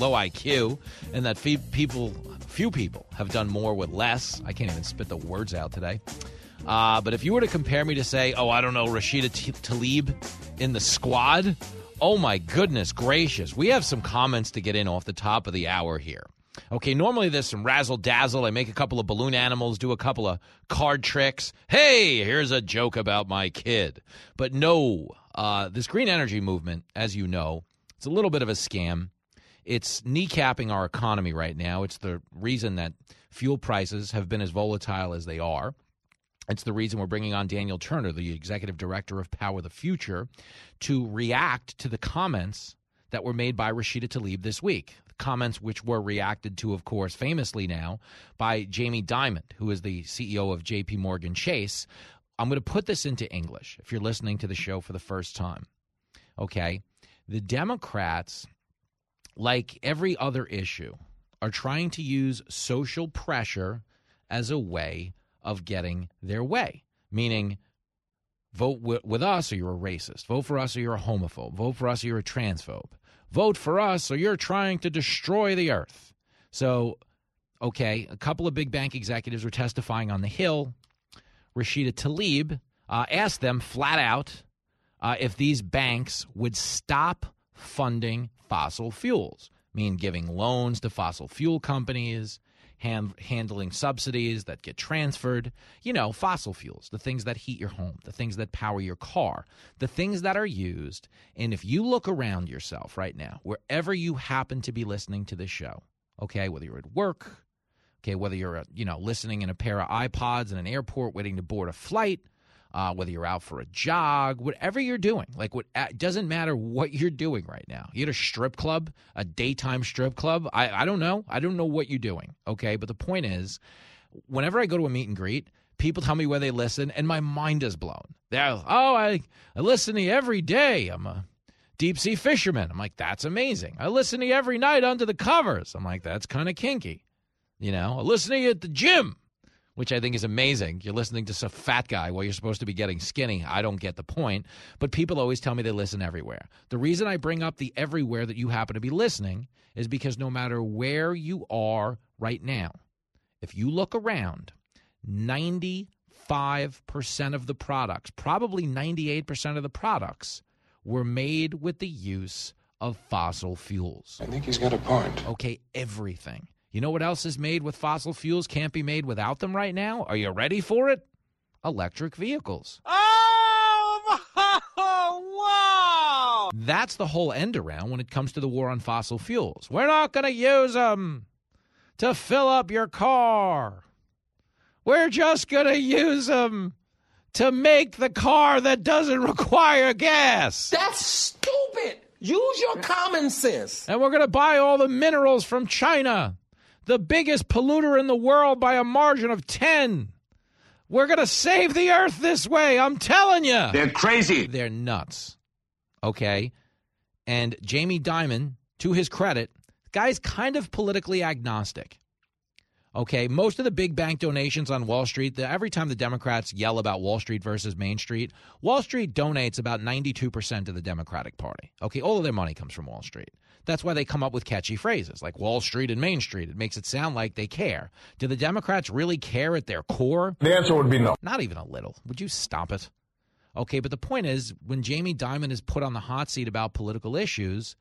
IQ and that few people have done more with less. I can't even spit the words out today. But if you were to compare me to, say, I don't know, Rashida Tlaib in the squad, oh, my goodness gracious. We have some comments to get in off the top of the hour here. Okay, normally there's some razzle-dazzle. I make a couple of balloon animals, do a couple of card tricks. Hey, here's a joke about my kid. But no, this green energy movement, as you know, it's a little bit of a scam. It's kneecapping our economy right now. It's the reason that fuel prices have been as volatile as they are. It's the reason we're bringing on Daniel Turner, the executive director of Power the Future, to react to the comments that were made by Rashida Tlaib this week. Comments which were reacted to, of course, famously now by Jamie Dimon, who is the CEO of J.P. Morgan Chase. I'm going to put this into English if you're listening to the show for the first time. Okay? The Democrats, like every other issue, are trying to use social pressure as a way of getting their way, meaning vote with us or you're a racist. Vote for us or you're a homophobe. Vote for us or you're a transphobe. Vote for us or you're trying to destroy the earth. So, okay, a couple of big bank executives were testifying on the Hill. Rashida Tlaib asked them flat out if these banks would stop funding fossil fuels, meaning giving loans to fossil fuel companies, handling subsidies that get transferred, fossil fuels, the things that heat your home, the things that power your car, the things that are used. And if you look around yourself right now, wherever you happen to be listening to this show, okay, whether you're at work, okay, whether you're, listening in a pair of iPods in an airport waiting to board a flight, whether you're out for a jog, whatever you're doing. Like, it doesn't matter what you're doing right now. You're at a strip club, a daytime strip club. I don't know. I don't know what you're doing, okay? But the point is, whenever I go to a meet and greet, people tell me where they listen, and my mind is blown. I listen to you every day. I'm a deep-sea fisherman. I'm like, that's amazing. I listen to you every night under the covers. I'm like, that's kind of kinky. I listen to you at the gym, which I think is amazing. You're listening to some fat guy while you're supposed to be getting skinny. I don't get the point. But people always tell me they listen everywhere. The reason I bring up the everywhere that you happen to be listening is because no matter where you are right now, if you look around, 95% of the products, probably 98% of the products, were made with the use of fossil fuels.
I think he's got a point.
Okay, everything. You know what else is made with fossil fuels? Can't be made without them right now? Are you ready for it? Electric vehicles.
Oh, wow!
That's the whole end around when it comes to the war on fossil fuels. We're not going to use them to fill up your car. We're just going to use them to make the car that doesn't require gas.
That's stupid. Use your common sense.
And we're going to buy all the minerals from China, the biggest polluter in the world by a margin of 10. We're going to save the earth this way. I'm telling you.
They're crazy.
They're nuts. Okay? And Jamie Dimon, to his credit, the guy's kind of politically agnostic. Okay, most of the big bank donations on Wall Street, every time the Democrats yell about Wall Street versus Main Street, Wall Street donates about 92% to the Democratic Party. Okay, all of their money comes from Wall Street. That's why they come up with catchy phrases like Wall Street and Main Street. It makes it sound like they care. Do the Democrats really care at their core?
The answer would be no.
Not even a little. Would you stop it? Okay, but the point is, when Jamie Dimon is put on the hot seat about political issues,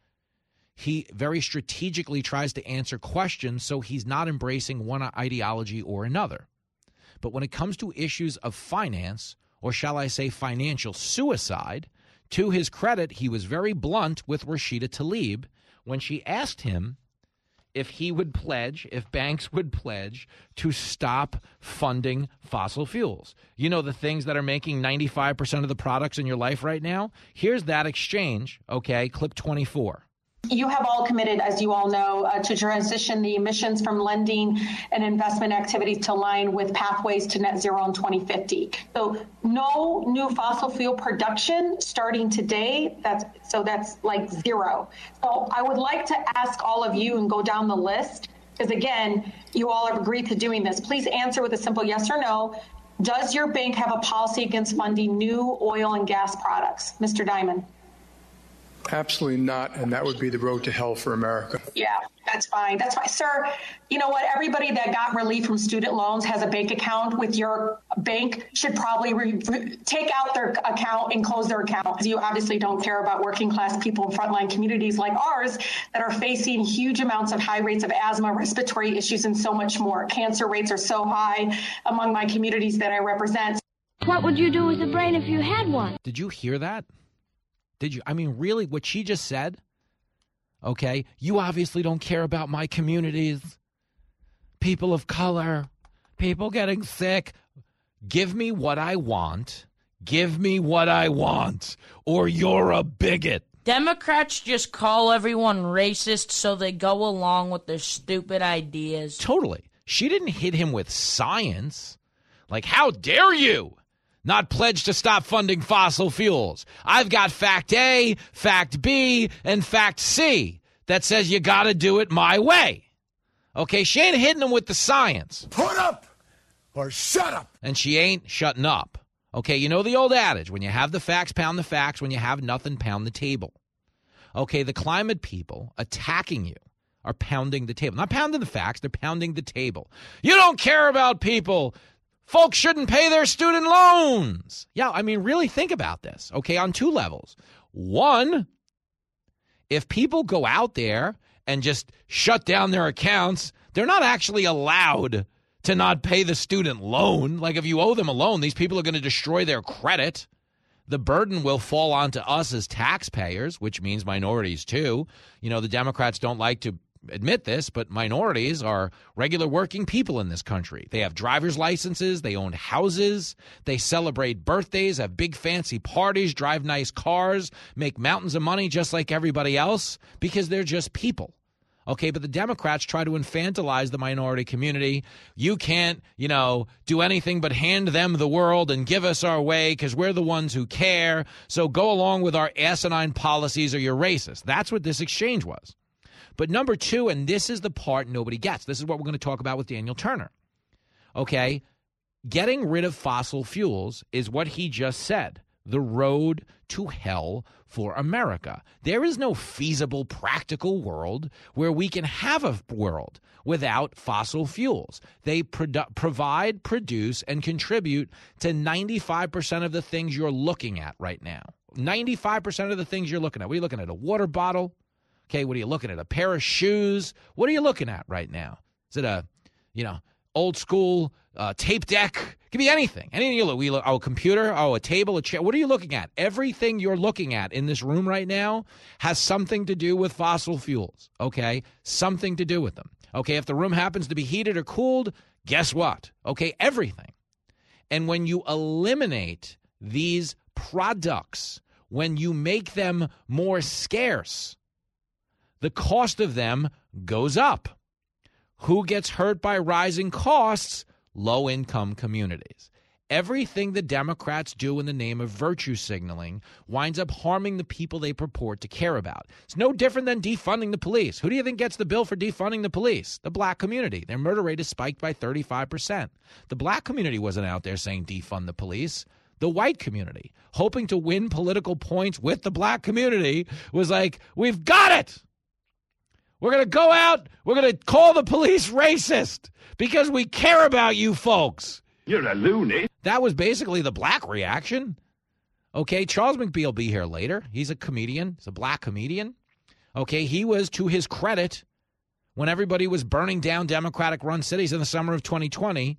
he very strategically tries to answer questions so he's not embracing one ideology or another. But when it comes to issues of finance, or shall I say financial suicide, to his credit, he was very blunt with Rashida Tlaib when she asked him if he would pledge, if banks would pledge to stop funding fossil fuels. You know, the things that are making 95% of the products in your life right now? Here's that exchange, okay, clip 24.
You have all committed, as you all know, to transition the emissions from lending and investment activities to align with pathways to net zero in 2050. So no new fossil fuel production starting today. That's like zero. So I would like to ask all of you and go down the list, because again, you all have agreed to doing this. Please answer with a simple yes or no. Does your bank have a policy against funding new oil and gas products? Mr. Dimon.
Absolutely not, and that would be the road to hell for America.
Yeah, that's fine. That's fine. Sir, you know what? Everybody that got relief from student loans has a bank account with your bank should probably take out their account and close their account. You obviously don't care about working class people in frontline communities like ours that are facing huge amounts of high rates of asthma, respiratory issues, and so much more. Cancer rates are so high among my communities that I represent.
What would you do with a brain if you had one?
Did you hear that? Did you? I mean, really, what she just said? Okay, you obviously don't care about my communities, people of color, people getting sick. Give me what I want. Give me what I want, or you're a bigot.
Democrats just call everyone racist so they go along with their stupid ideas.
Totally. She didn't hit him with science. Like, how dare you not pledge to stop funding fossil fuels? I've got fact A, fact B, and fact C that says you got to do it my way. Okay, she ain't hitting him with the science.
Put up or shut up.
And she ain't shutting up. Okay, you know the old adage, when you have the facts, pound the facts. When you have nothing, pound the table. Okay, the climate people attacking you are pounding the table. Not pounding the facts, they're pounding the table. You don't care about people. Folks shouldn't pay their student loans. Yeah, I mean, really think about this, okay, on two levels. One, if people go out there and just shut down their accounts, they're not actually allowed to not pay the student loan. Like, if you owe them a loan, these people are going to destroy their credit. The burden will fall onto us as taxpayers, which means minorities too. You know, the Democrats don't like to admit this, but minorities are regular working people in this country. They have driver's licenses, they own houses, they celebrate birthdays, have big fancy parties, drive nice cars, make mountains of money just like everybody else because they're just people. Okay, but the Democrats try to infantilize the minority community. You can't, do anything but hand them the world and give us our way because we're the ones who care. So go along with our asinine policies or you're racist. That's what this exchange was. But number two, and this is the part nobody gets. This is what we're going to talk about with Daniel Turner. Okay, getting rid of fossil fuels is what he just said. The road to hell for America. There is no feasible, practical world where we can have a world without fossil fuels. They provide, produce, and contribute to 95% of the things you're looking at right now. 95% of the things you're looking at. What are you looking at? A water bottle? Okay, what are you looking at? A pair of shoes? What are you looking at right now? Is it a, old school tape deck? It could be anything. Anything you look. A computer, a table, a chair. What are you looking at? Everything you're looking at in this room right now has something to do with fossil fuels, okay? Something to do with them. Okay, if the room happens to be heated or cooled, guess what? Okay, everything. And when you eliminate these products, when you make them more scarce, the cost of them goes up. Who gets hurt by rising costs? Low-income communities. Everything the Democrats do in the name of virtue signaling winds up harming the people they purport to care about. It's no different than defunding the police. Who do you think gets the bill for defunding the police? The black community. Their murder rate is spiked by 35%. The black community wasn't out there saying defund the police. The white community, hoping to win political points with the black community, was like, we've got it. We're going to go out, we're going to call the police racist because we care about you folks.
You're a loony.
That was basically the black reaction. Okay, Charles McBee will be here later. He's a comedian. He's a black comedian. Okay, he was, to his credit, when everybody was burning down Democratic-run cities in the summer of 2020,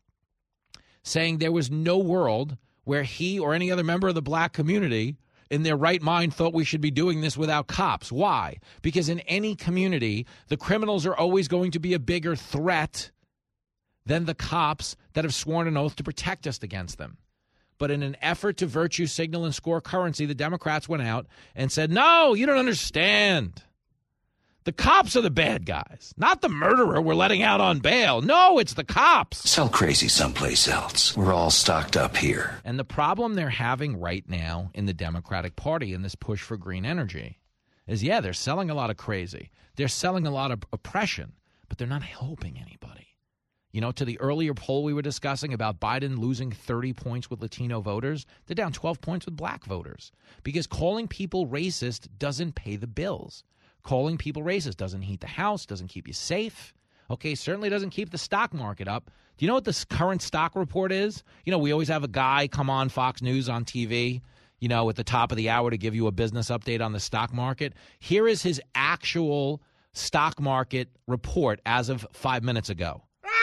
saying there was no world where he or any other member of the black community in their right mind thought we should be doing this without cops. Why? Because in any community, the criminals are always going to be a bigger threat than the cops that have sworn an oath to protect us against them. But in an effort to virtue signal and score currency, the Democrats went out and said, no, you don't understand. The cops are the bad guys, not the murderer we're letting out on bail. No, it's the cops.
Sell crazy someplace else. We're all stocked up here.
And the problem they're having right now in the Democratic Party in this push for green energy is, they're selling a lot of crazy. They're selling a lot of oppression, but they're not helping anybody. To the earlier poll we were discussing about Biden losing 30 points with Latino voters, they're down 12 points with black voters because calling people racist doesn't pay the bills. Calling people racist doesn't heat the house, doesn't keep you safe. Okay, certainly doesn't keep the stock market up. Do you know what this current stock report is? We always have a guy come on Fox News on TV, at the top of the hour to give you a business update on the stock market. Here is his actual stock market report as of 5 minutes ago.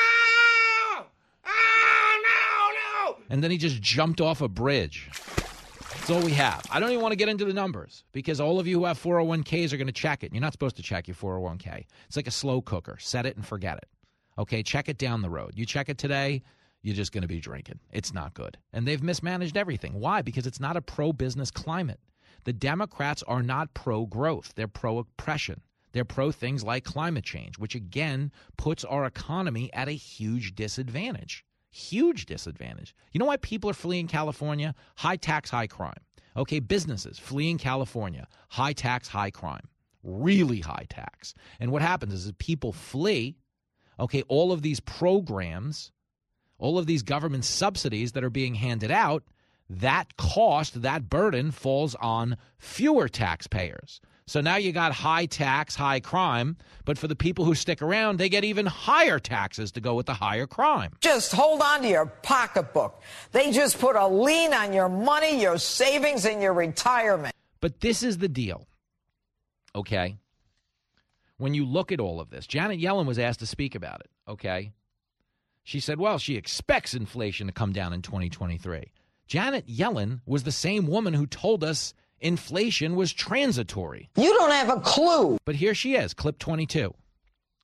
No! And then he just jumped off a bridge. That's all we have. I don't even want to get into the numbers because all of you who have 401ks are going to check it. You're not supposed to check your 401k. It's like a slow cooker. Set it and forget it. Okay, check it down the road. You check it today, you're just going to be drinking. It's not good. And they've mismanaged everything. Why? Because it's not a pro-business climate. The Democrats are not pro-growth. They're pro-oppression. They're pro things like climate change, which again puts our economy at a huge disadvantage. Huge disadvantage. You know why people are fleeing California? High tax, high crime. Okay, businesses fleeing California. High tax, high crime. Really high tax. And what happens is people flee, okay, all of these programs, all of these government subsidies that are being handed out, that cost, that burden falls on fewer taxpayers. So now you got high tax, high crime, but for the people who stick around, they get even higher taxes to go with the higher crime.
Just hold on to your pocketbook. They just put a lien on your money, your savings, and your retirement.
But this is the deal, okay? When you look at all of this, Janet Yellen was asked to speak about it, okay? She said, well, she expects inflation to come down in 2023. Janet Yellen was the same woman who told us inflation was transitory.
You don't have a clue.
But here she is, clip 22.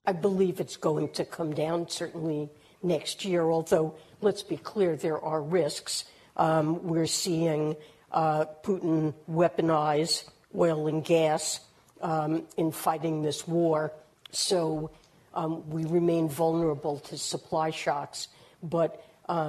I believe it's going to come down certainly next year, although let's be clear, there are risks. We're seeing Putin weaponize oil and gas in fighting this war. So we remain vulnerable to supply shocks. But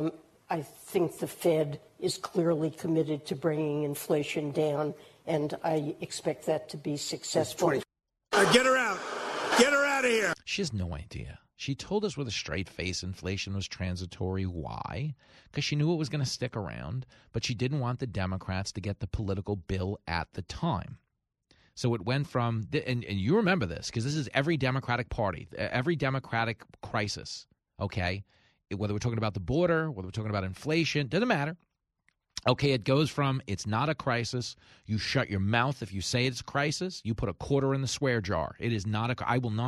I think the Fed is clearly committed to bringing inflation down, and I expect that to be successful.
Get her out. Get her out of here.
She has no idea. She told us with a straight face inflation was transitory. Why? Because she knew it was going to stick around, but she didn't want the Democrats to get the political bill at the time. So it went from, and you remember this, because this is every Democratic party, every Democratic crisis, okay? Whether we're talking about the border, whether we're talking about inflation, doesn't matter. Okay, it goes from it's not a crisis. You shut your mouth if you say it's a crisis. You put a quarter in the swear jar. It is not I will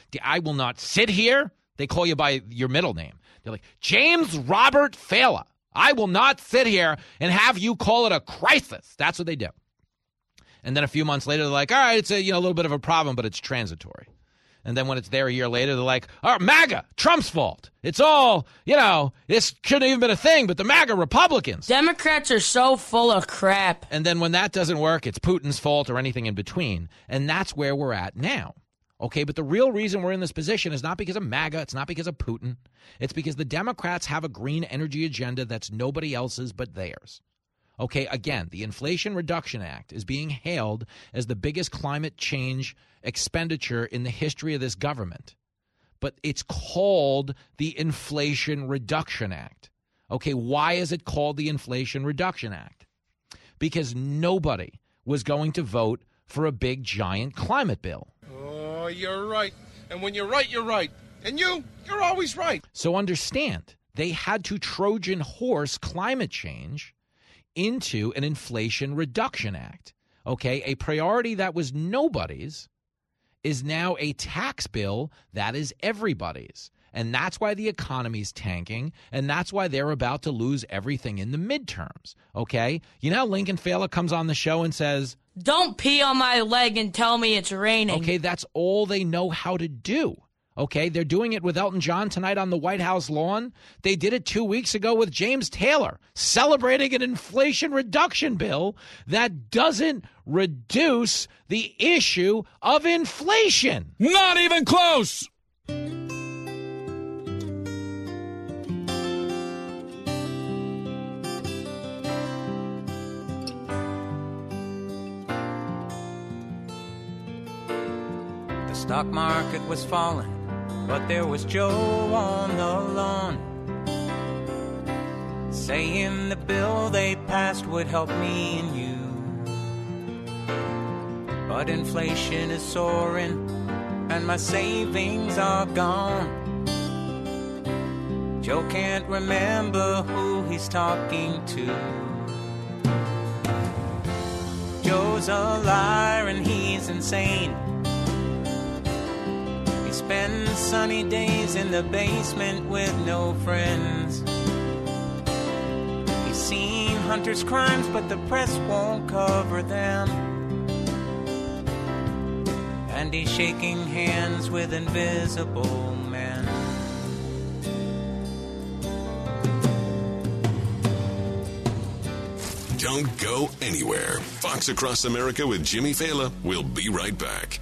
not sit here. They call you by your middle name. They're like, James Robert Fela. I will not sit here and have you call it a crisis. That's what they do. And then a few months later, they're like, all right, it's a little bit of a problem, but it's transitory. And then when it's there a year later, they're like, oh, MAGA, Trump's fault. It's all, this shouldn't have even been a thing, but the MAGA Republicans.
Democrats are so full of crap.
And then when that doesn't work, it's Putin's fault or anything in between. And that's where we're at now. Okay, but the real reason we're in this position is not because of MAGA. It's not because of Putin. It's because the Democrats have a green energy agenda that's nobody else's but theirs. Okay, again, the Inflation Reduction Act is being hailed as the biggest climate change expenditure in the history of this government. But it's called the Inflation Reduction Act. Okay, why is it called the Inflation Reduction Act? Because nobody was going to vote for a big, giant climate bill.
Oh, you're right. And when you're right, you're right. And you're always right.
So understand, they had to Trojan horse climate change into an Inflation Reduction Act. Okay, a priority that was nobody's is now a tax bill that is everybody's. And that's why the economy's tanking, and that's why they're about to lose everything in the midterms. Okay? You know how Lincoln Fela comes on the show and says,
don't pee on my leg and tell me it's raining.
Okay, that's all they know how to do. Okay, they're doing it with Elton John tonight on the White House lawn. They did it 2 weeks ago with James Taylor, celebrating an inflation reduction bill that doesn't reduce the issue of inflation.
Not even close.
The stock market was falling, but there was Joe on the lawn, saying the bill they passed would help me and you. But inflation is soaring, and my savings are gone. Joe can't remember who he's talking to. Joe's a liar and he's insane. Spend sunny days in the basement with no friends. He's seen Hunter's crimes, but the press won't cover them. And he's shaking hands with invisible men.
Don't go anywhere. Fox Across America with Jimmy Fela. We'll be right back.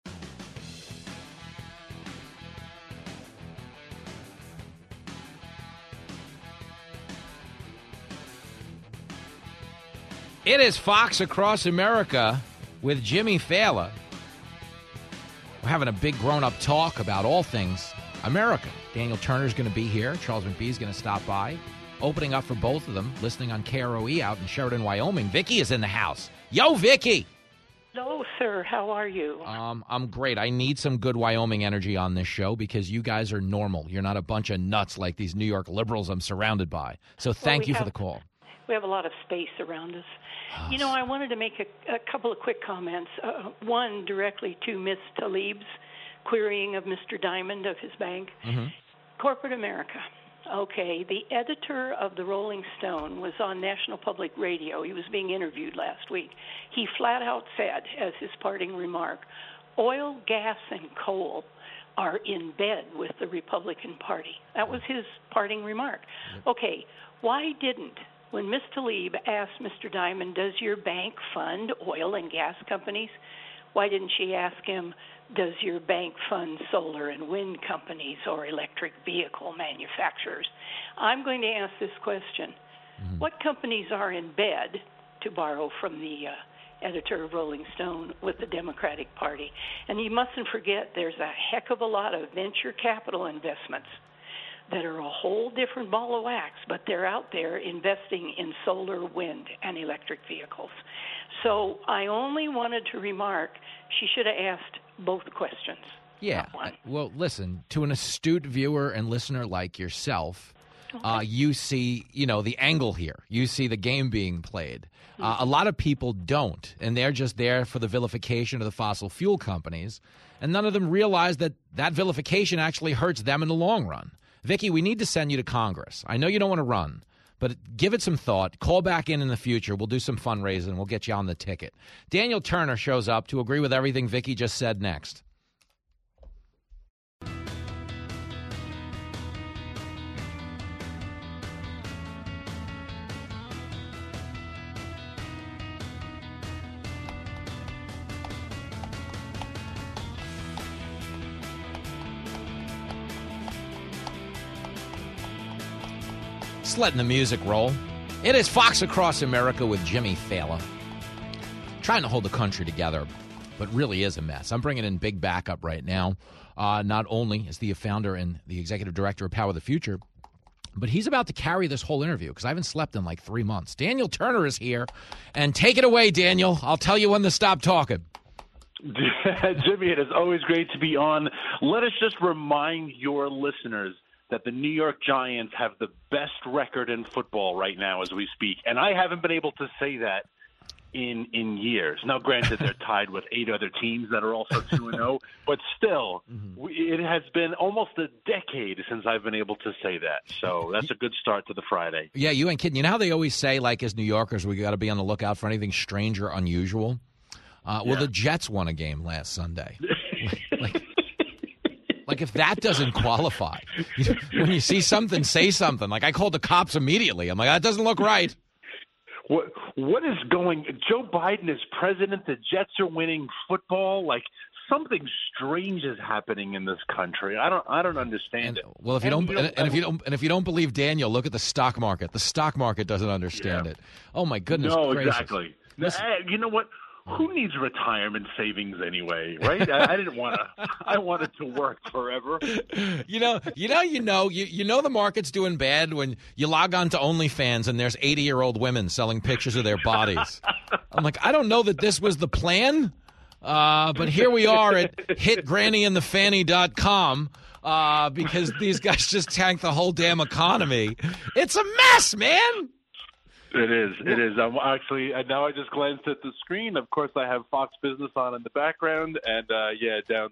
It is Fox Across America with Jimmy Fela. We're having a big grown-up talk about all things America. Daniel Turner's going to be here. Charles McBee's going to stop by. Opening up for both of them, listening on KROE out in Sheridan, Wyoming. Vicky is in the house. Yo, Vicky!
Hello, sir. How are you?
I'm great. I need some good Wyoming energy on this show because you guys are normal. You're not a bunch of nuts like these New York liberals I'm surrounded by. So thank you for the call.
We have a lot of space around us. You know, I wanted to make a couple of quick comments. One directly to Ms. Tlaib's querying of Mr. Diamond of his bank.
Mm-hmm.
Corporate America. Okay, the editor of the Rolling Stone was on National Public Radio. He was being interviewed last week. He flat out said, as his parting remark, oil, gas, and coal are in bed with the Republican Party. That was his parting remark. Okay, why didn't, when Ms. Tlaib asked Mr. Diamond, does your bank fund oil and gas companies? Why didn't she ask him, does your bank fund solar and wind companies or electric vehicle manufacturers? I'm going to ask this question. What companies are in bed, to borrow from the editor of Rolling Stone, with the Democratic Party? And you mustn't forget there's a heck of a lot of venture capital investments that are a whole different ball of wax, but they're out there investing in solar, wind, and electric vehicles. So I only wanted to remark she should have asked both questions.
Yeah. Well, listen, to an astute viewer and listener like yourself, you see, the angle here. You see the game being played. A lot of people don't, and they're just there for the vilification of the fossil fuel companies, and none of them realize that vilification actually hurts them in the long run. Vicky, we need to send you to Congress. I know you don't want to run, but give it some thought. Call back in the future. We'll do some fundraising. We'll get you on the ticket. Daniel Turner shows up to agree with everything Vicky just said next. Just letting the music roll. It is Fox Across America with Jimmy Fallon. Trying to hold the country together, but really is a mess. I'm bringing in big backup right now. Not only is the founder and the executive director of Power of the Future, but he's about to carry this whole interview because I haven't slept in like 3 months. Daniel Turner is here. And take it away, Daniel. I'll tell you when to stop talking.
Jimmy, it is always great to be on. Let us just remind your listeners that the New York Giants have the best record in football right now as we speak. And I haven't been able to say that in years. Now, granted, they're tied with 8 other teams that are also 2-0, but still, it has been almost a decade since I've been able to say that. So that's a good start to the Friday.
Yeah, you ain't kidding. You know how they always say, like, as New Yorkers, we got to be on the lookout for anything strange or unusual? Well, the Jets won a game last Sunday. Like, if that doesn't qualify, when you see something, say something. Like, I called the cops immediately. I'm like, that doesn't look right.
What is going? Joe Biden is president. The Jets are winning football. Like, something strange is happening in this country. I don't understand it.
Well, if you don't believe Daniel, look at the stock market. The stock market doesn't understand it. Oh my goodness gracious.
Exactly. You know what? Who needs retirement savings anyway, right? I didn't want to. I wanted to work forever.
You know the market's doing bad when you log on to OnlyFans and there's 80-year-old women selling pictures of their bodies. I'm like, I don't know that this was the plan, but here we are at hitgrannyandthefanny.com because these guys just tanked the whole damn economy. It's a mess, man.
It is. I'm actually, now I just glanced at the screen. Of course, I have Fox Business on in the background, and down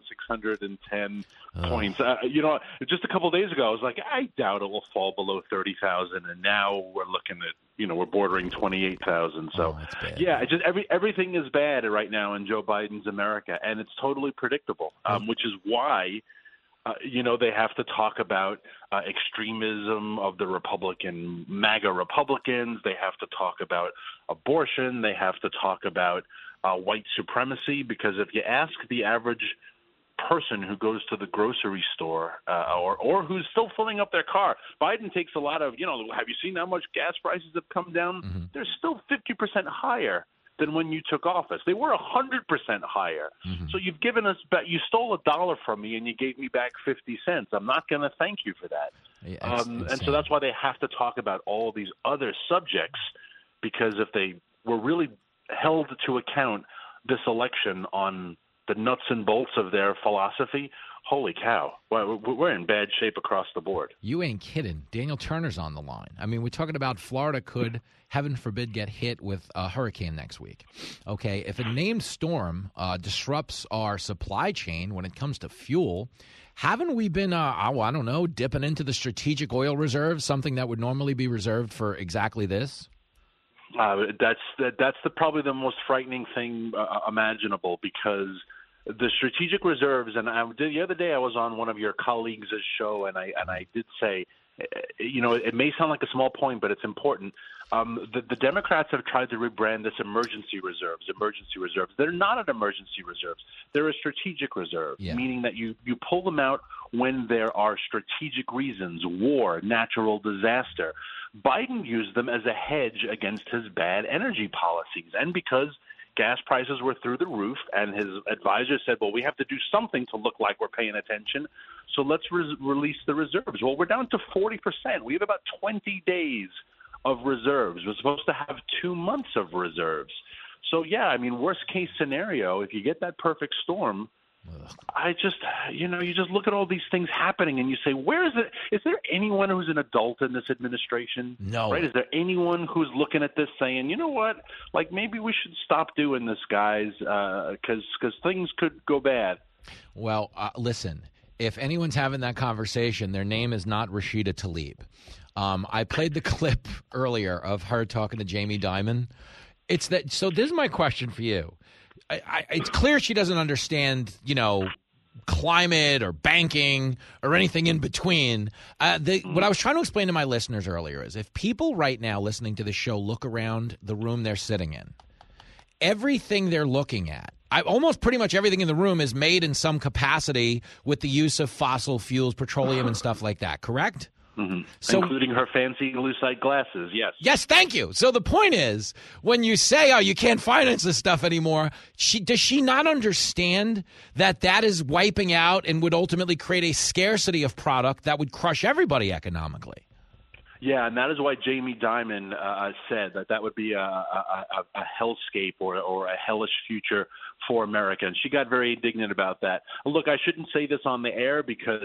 610 points. Just a couple of days ago, I was like, I doubt it will fall below 30,000, and now we're looking at, we're bordering 28,000. So, just everything is bad right now in Joe Biden's America, and it's totally predictable, which is why. They have to talk about extremism of the Republican MAGA Republicans. They have to talk about abortion. They have to talk about white supremacy, because if you ask the average person who goes to the grocery store or who's still filling up their car, Biden takes a lot of, have you seen how much gas prices have come down? Mm-hmm. They're still 50% higher than when you took office. They were 100% higher. Mm-hmm. So you've given us back. You stole $1 from me and you gave me back 50 cents. I'm not going to thank you for that. Yeah, and so that's why they have to talk about all these other subjects, because if they were really held to account this election on the nuts and bolts of their philosophy, holy cow, we're in bad shape across the board.
You ain't kidding. Daniel Turner's on the line. I mean, we're talking about Florida could, heaven forbid, get hit with a hurricane next week. Okay, if a named storm disrupts our supply chain when it comes to fuel, haven't we been, dipping into the strategic oil reserve, something that would normally be reserved for exactly this?
That's probably the most frightening thing imaginable, because the strategic reserves, and the other day I was on one of your colleagues' show, and I did say, it may sound like a small point, but it's important. The Democrats have tried to rebrand this emergency reserves. They're not an emergency reserves. They're a strategic reserve, meaning that you pull them out when there are strategic reasons, war, natural disaster. Biden used them as a hedge against his bad energy policies, and because gas prices were through the roof, and his advisor said, well, we have to do something to look like we're paying attention, so let's release the reserves. Well, we're down to 40%. We have about 20 days of reserves. We're supposed to have 2 months of reserves. So, yeah, I mean, worst case scenario, if you get that perfect storm, I just, you just look at all these things happening and you say, where is it? Is there anyone who's an adult in this administration?
No.
Right? Is there anyone who's looking at this saying, you know what, like maybe we should stop doing this, guys, because things could go bad?
Well, listen, if anyone's having that conversation, their name is not Rashida Tlaib. I played the clip earlier of her talking to Jamie Dimon. So this is my question for you. It's clear she doesn't understand, climate or banking or anything in between. What I was trying to explain to my listeners earlier is if people right now listening to the show look around the room they're sitting in, everything they're looking at, almost pretty much everything in the room is made in some capacity with the use of fossil fuels, petroleum and stuff like that, correct?
Mm-hmm. So, including her fancy lucite glasses, yes.
Yes, thank you. So the point is, when you say, you can't finance this stuff anymore, does she not understand that is wiping out and would ultimately create a scarcity of product that would crush everybody economically?
Yeah, and that is why Jamie Dimon said that would be a hellscape or a hellish future for America. And she got very indignant about that. Look, I shouldn't say this on the air because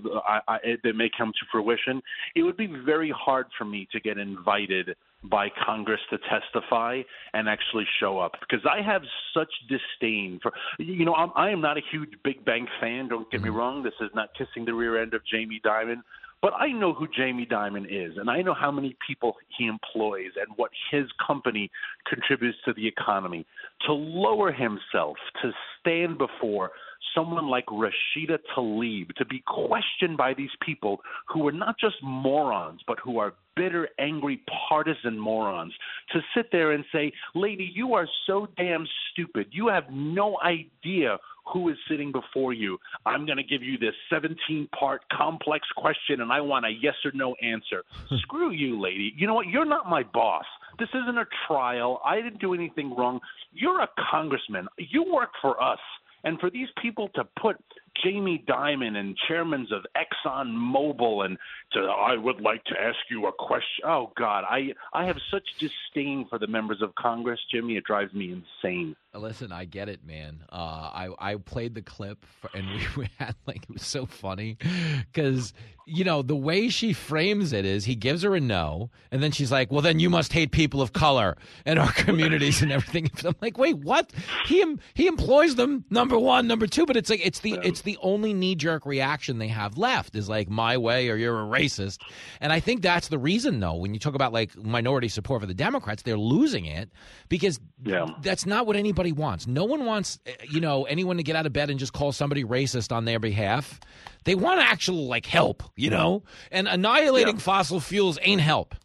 it may come to fruition. It would be very hard for me to get invited by Congress to testify and actually show up because I have such disdain for, I am not a huge Big Bang fan. Don't get me wrong. This is not kissing the rear end of Jamie Dimon. But I know who Jamie Dimon is, and I know how many people he employs and what his company contributes to the economy. To lower himself, to stand before someone like Rashida Tlaib, to be questioned by these people who are not just morons, but who are bitter, angry, partisan morons, to sit there and say, lady, you are so damn stupid. You have no idea who is sitting before you. I'm going to give you this 17-part complex question, and I want a yes or no answer. Screw you, lady. You know what? You're not my boss. This isn't a trial. I didn't do anything wrong. You're a congressman. You work for us. And for these people to put Jamie Dimon and chairmen of Exxon Mobil and I would like to ask you a question. Oh, God, I have such disdain for the members of Congress, Jimmy. It drives me insane.
Listen, I get it, man. I played the clip, and we had, it was so funny because, the way she frames it is he gives her a no, and then she's like, well, then you must hate people of color and our communities and everything. I'm like, wait, what? He employs them, number one. Number two, but it's the only knee-jerk reaction they have left is like my way or you're a racist. And I think that's the reason, though, when you talk about minority support for the Democrats, they're losing it because that's not what anybody wants. No one wants, anyone to get out of bed and just call somebody racist on their behalf. They want actual help, and annihilating fossil fuels ain't help.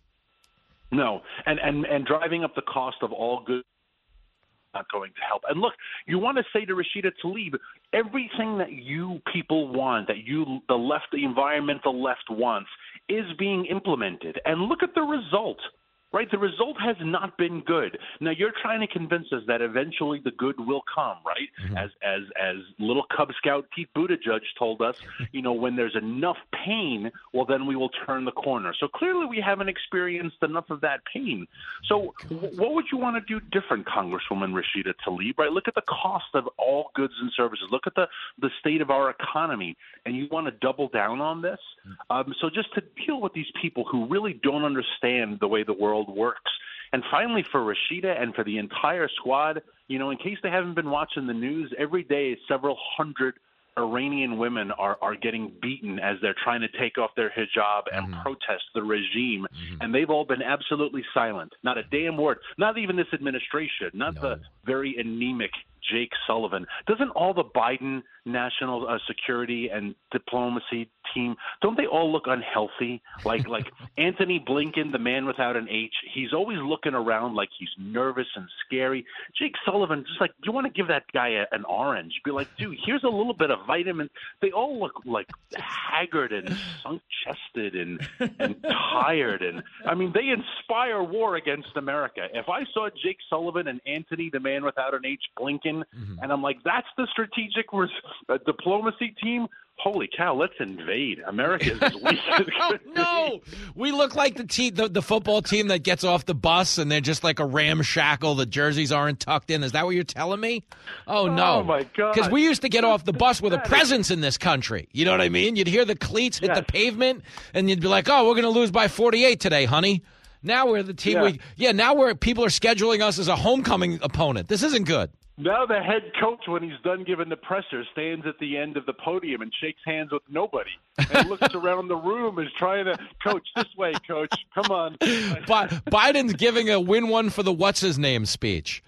No, and driving up the cost of all goods not going to help. And look, you want to say to Rashida Tlaib, everything that you people want, that the left, the environmental left wants, is being implemented. And look at the result. Right? The result has not been good. Now, you're trying to convince us that eventually the good will come, right? Mm-hmm. As little Cub Scout Pete Buttigieg told us, when there's enough pain, well, then we will turn the corner. So clearly we haven't experienced enough of that pain. So what would you want to do different, Congresswoman Rashida Tlaib, right? Look at the cost of all goods and services. Look at the state of our economy, and you want to double down on this? So just to deal with these people who really don't understand the way the world works. And finally, for Rashida and for the entire squad, in case they haven't been watching the news, every day several hundred Iranian women are getting beaten as they're trying to take off their hijab and protest the regime. And they've all been absolutely silent. Not a damn word. Not even this administration. Not the very anemic Jake Sullivan. Doesn't all the Biden national security and diplomacy team, don't they all look unhealthy? Like Anthony Blinken, the man without an H, he's always looking around like he's nervous and scary. Jake Sullivan, just like, you want to give that guy an orange. Be like, dude, here's a little bit of vitamin. They all look like haggard and sunk-chested and tired. And I mean, they inspire war against America. If I saw Jake Sullivan and Anthony, the man without an H, Blinken, and I'm like, that's the strategic diplomacy team. Holy cow, let's invade. America is as weak as
Oh, no. We look like the football team that gets off the bus and they're just like a ramshackle. The jerseys aren't tucked in. Is that what you're telling me? Oh, no.
Oh, my God.
Because we used to get off the bus with a presence in this country. You know what I mean? You'd hear the cleats hit the pavement and you'd be like, oh, we're going to lose by 48 today, honey. Now we're the team. Now people are scheduling us as a homecoming opponent. This isn't good.
Now the head coach, when he's done giving the presser, stands at the end of the podium and shakes hands with nobody and looks around the room and is trying to, coach, this way, coach. Come on.
But Biden's giving a win one for the what's-his-name speech.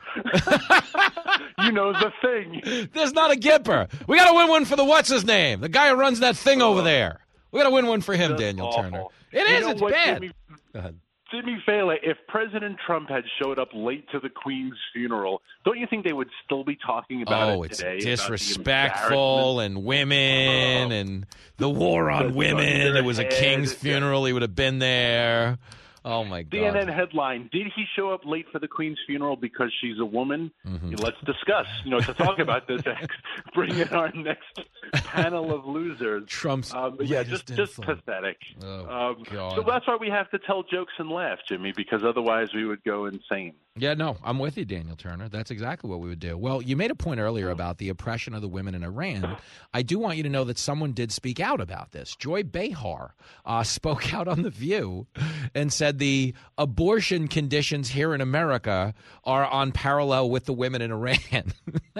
You know, the thing.
There's not a Gipper. We got to win one for the what's-his-name, the guy who runs that thing over there. We got to win one for him, Daniel
awful.
Turner. It's bad. Go ahead.
Jimmy Fallon, if President Trump had showed up late to the Queen's funeral, don't you think they would still be talking about it today?
It's disrespectful and women and the war on women. It was a king's funeral. He would have been there. Oh, my God.
CNN headline, did he show up late for the Queen's funeral because she's a woman? Let's discuss. To talk about this, bring in our next panel of losers.
Trump's
just pathetic.
Oh, God.
So that's why we have to tell jokes and laugh, Jimmy, because otherwise we would go insane.
Yeah, no, I'm with you, Daniel Turner. That's exactly what we would do. Well, you made a point earlier about the oppression of the women in Iran. I do want you to know that someone did speak out about this. Joy Behar spoke out on The View and said the abortion conditions here in America are on parallel with the women in Iran.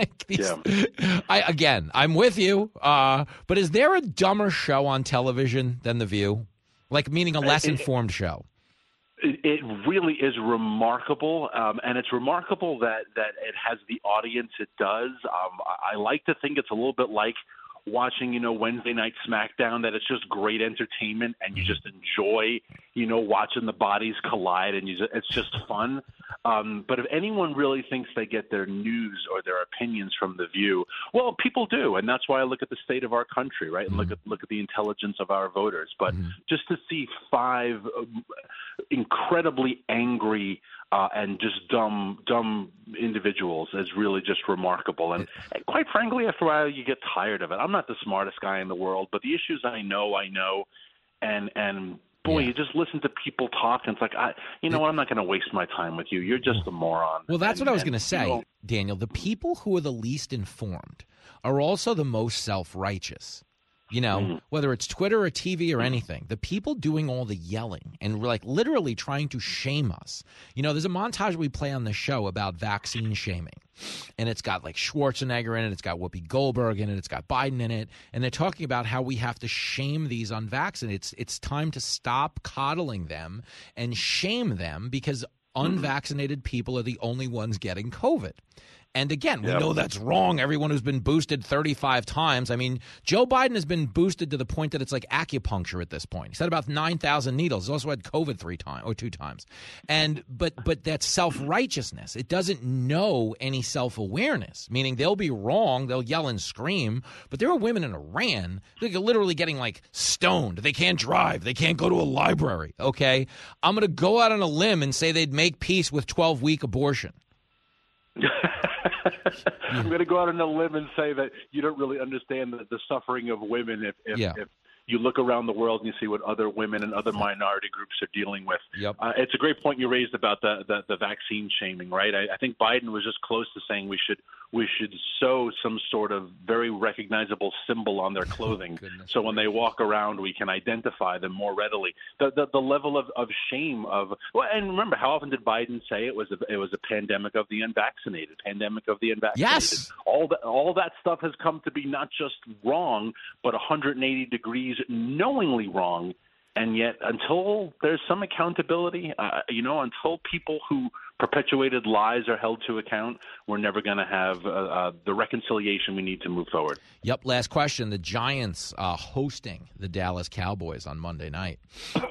I'm with you. But is there a dumber show on television than The View? Meaning a less informed show?
It really is remarkable, and it's remarkable that it has the audience it does. I like to think it's a little bit like watching, Wednesday Night SmackDown, that it's just great entertainment and you just enjoy, watching the bodies collide, and it's just fun. But if anyone really thinks they get their news or their opinions from The View, well, people do, and that's why I look at the state of our country, right, and look at the intelligence of our voters. But just to see 5 incredibly angry and just dumb individuals is really just remarkable. And quite frankly, after a while, you get tired of it. I'm not the smartest guy in the world, but the issues I know, and boy, you just listen to people talk, and it's like, I'm not going to waste my time with you. You're just a moron.
Well, that's what I was going to say, Daniel. The people who are the least informed are also the most self-righteous. Whether it's Twitter or TV or anything, the people doing all the yelling and literally trying to shame us. There's a montage we play on the show about vaccine shaming, and it's got Schwarzenegger in it, it's got Whoopi Goldberg in it, it's got Biden in it, and they're talking about how we have to shame these unvaccinated. It's time to stop coddling them and shame them because unvaccinated people are the only ones getting COVID. And again, we know that's wrong. Everyone who's been boosted 35 times. I mean, Joe Biden has been boosted to the point that it's like acupuncture at this point. He's had about 9,000 needles. He's also had COVID 3 times or 2 times. And but that's self-righteousness. It doesn't know any self-awareness, meaning they'll be wrong. They'll yell and scream. But there are women in Iran that are literally getting stoned. They can't drive. They can't go to a library. Okay, I'm going to go out on a limb and say they'd make peace with 12-week abortion.
I'm going to go out on a limb and say that you don't really understand the suffering of women if you look around the world and you see what other women and other minority groups are dealing with. It's a great point you raised about the vaccine shaming, right? I think Biden was just close to saying we should sew some sort of very recognizable symbol on their clothing so when they walk around we can identify them more readily. The level of shame and remember, how often did Biden say it was a pandemic of the unvaccinated, Yes. All that stuff has come to be not just wrong, but 180 degrees knowingly wrong And yet, until there's some accountability, until people who perpetuated lies are held to account, we're never going to have the reconciliation we need to move forward.
Yep. Last question. The Giants hosting the Dallas Cowboys on Monday night.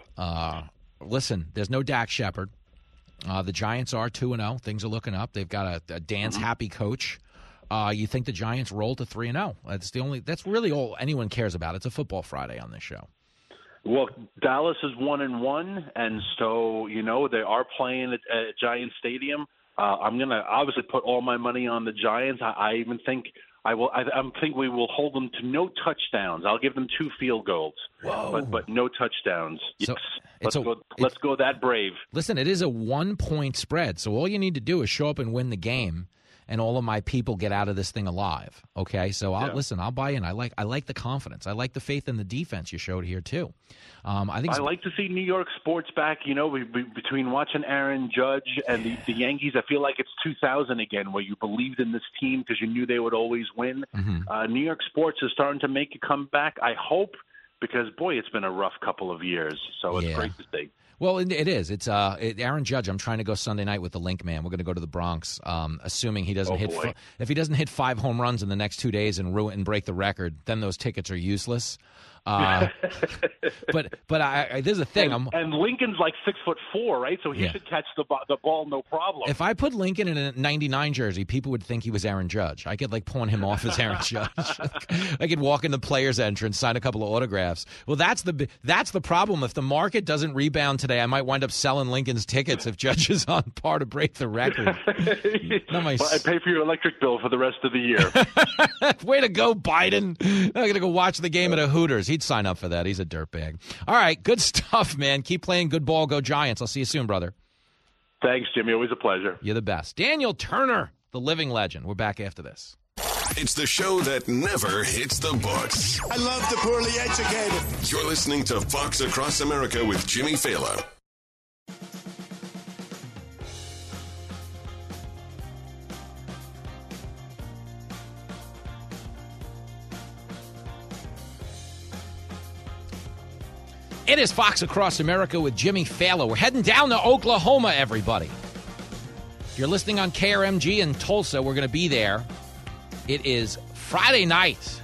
Listen, there's no Dak Shepard. The Giants are 2-0. Things are looking up. They've got a dance-happy coach. You think the Giants roll to 3-0? That's really all anyone cares about. It's a Football Friday on this show.
Well, Dallas is 1-1, and so they are playing at Giants Stadium. I'm going to obviously put all my money on the Giants. I even think I think we will hold them to no touchdowns. I'll give them 2 field goals, but no touchdowns. Yes. So let's go that brave.
Listen, it is a 1-point spread, so all you need to do is show up and win the game. And all of my people get out of this thing alive. Okay, so I'll buy in. I like the confidence. I like the faith in the defense you showed here too. I
like to see New York sports back. Between watching Aaron Judge and the Yankees, I feel like it's 2000 again, where you believed in this team because you knew they would always win. Mm-hmm. New York sports is starting to make a comeback. I hope, because boy, it's been a rough couple of years. So it's great to see.
Well, it is. It's Aaron Judge. I'm trying to go Sunday night with the Link Man. We're going to go to the Bronx, assuming he doesn't if he doesn't hit 5 home runs in the next 2 days and break the record, then those tickets are useless. But there's a thing.
And Lincoln's like 6'4", right? So he should catch the ball no problem.
If I put Lincoln in a 99 jersey, people would think he was Aaron Judge. I could pawn him off as Aaron Judge. I could walk in the players' entrance, sign a couple of autographs. Well, that's the problem. If the market doesn't rebound today, I might wind up selling Lincoln's tickets if Judge is on par to break the record.
I pay for your electric bill for the rest of the year.
Way to go, Biden. I'm going to go watch the game at a Hooters. He'd sign up for that. He's a dirtbag. All right, good stuff, man. Keep playing good ball. Go Giants. I'll see you soon, brother.
Thanks, Jimmy. Always a pleasure.
You're the best. Daniel Turner, the living legend. We're back after this.
It's the show that never hits the books.
I love the poorly educated.
You're listening to Fox Across America with Jimmy Fallon.
It is Fox Across America with Jimmy Fallon. We're heading down to Oklahoma, everybody. If you're listening on KRMG in Tulsa, we're going to be there. It is Friday night,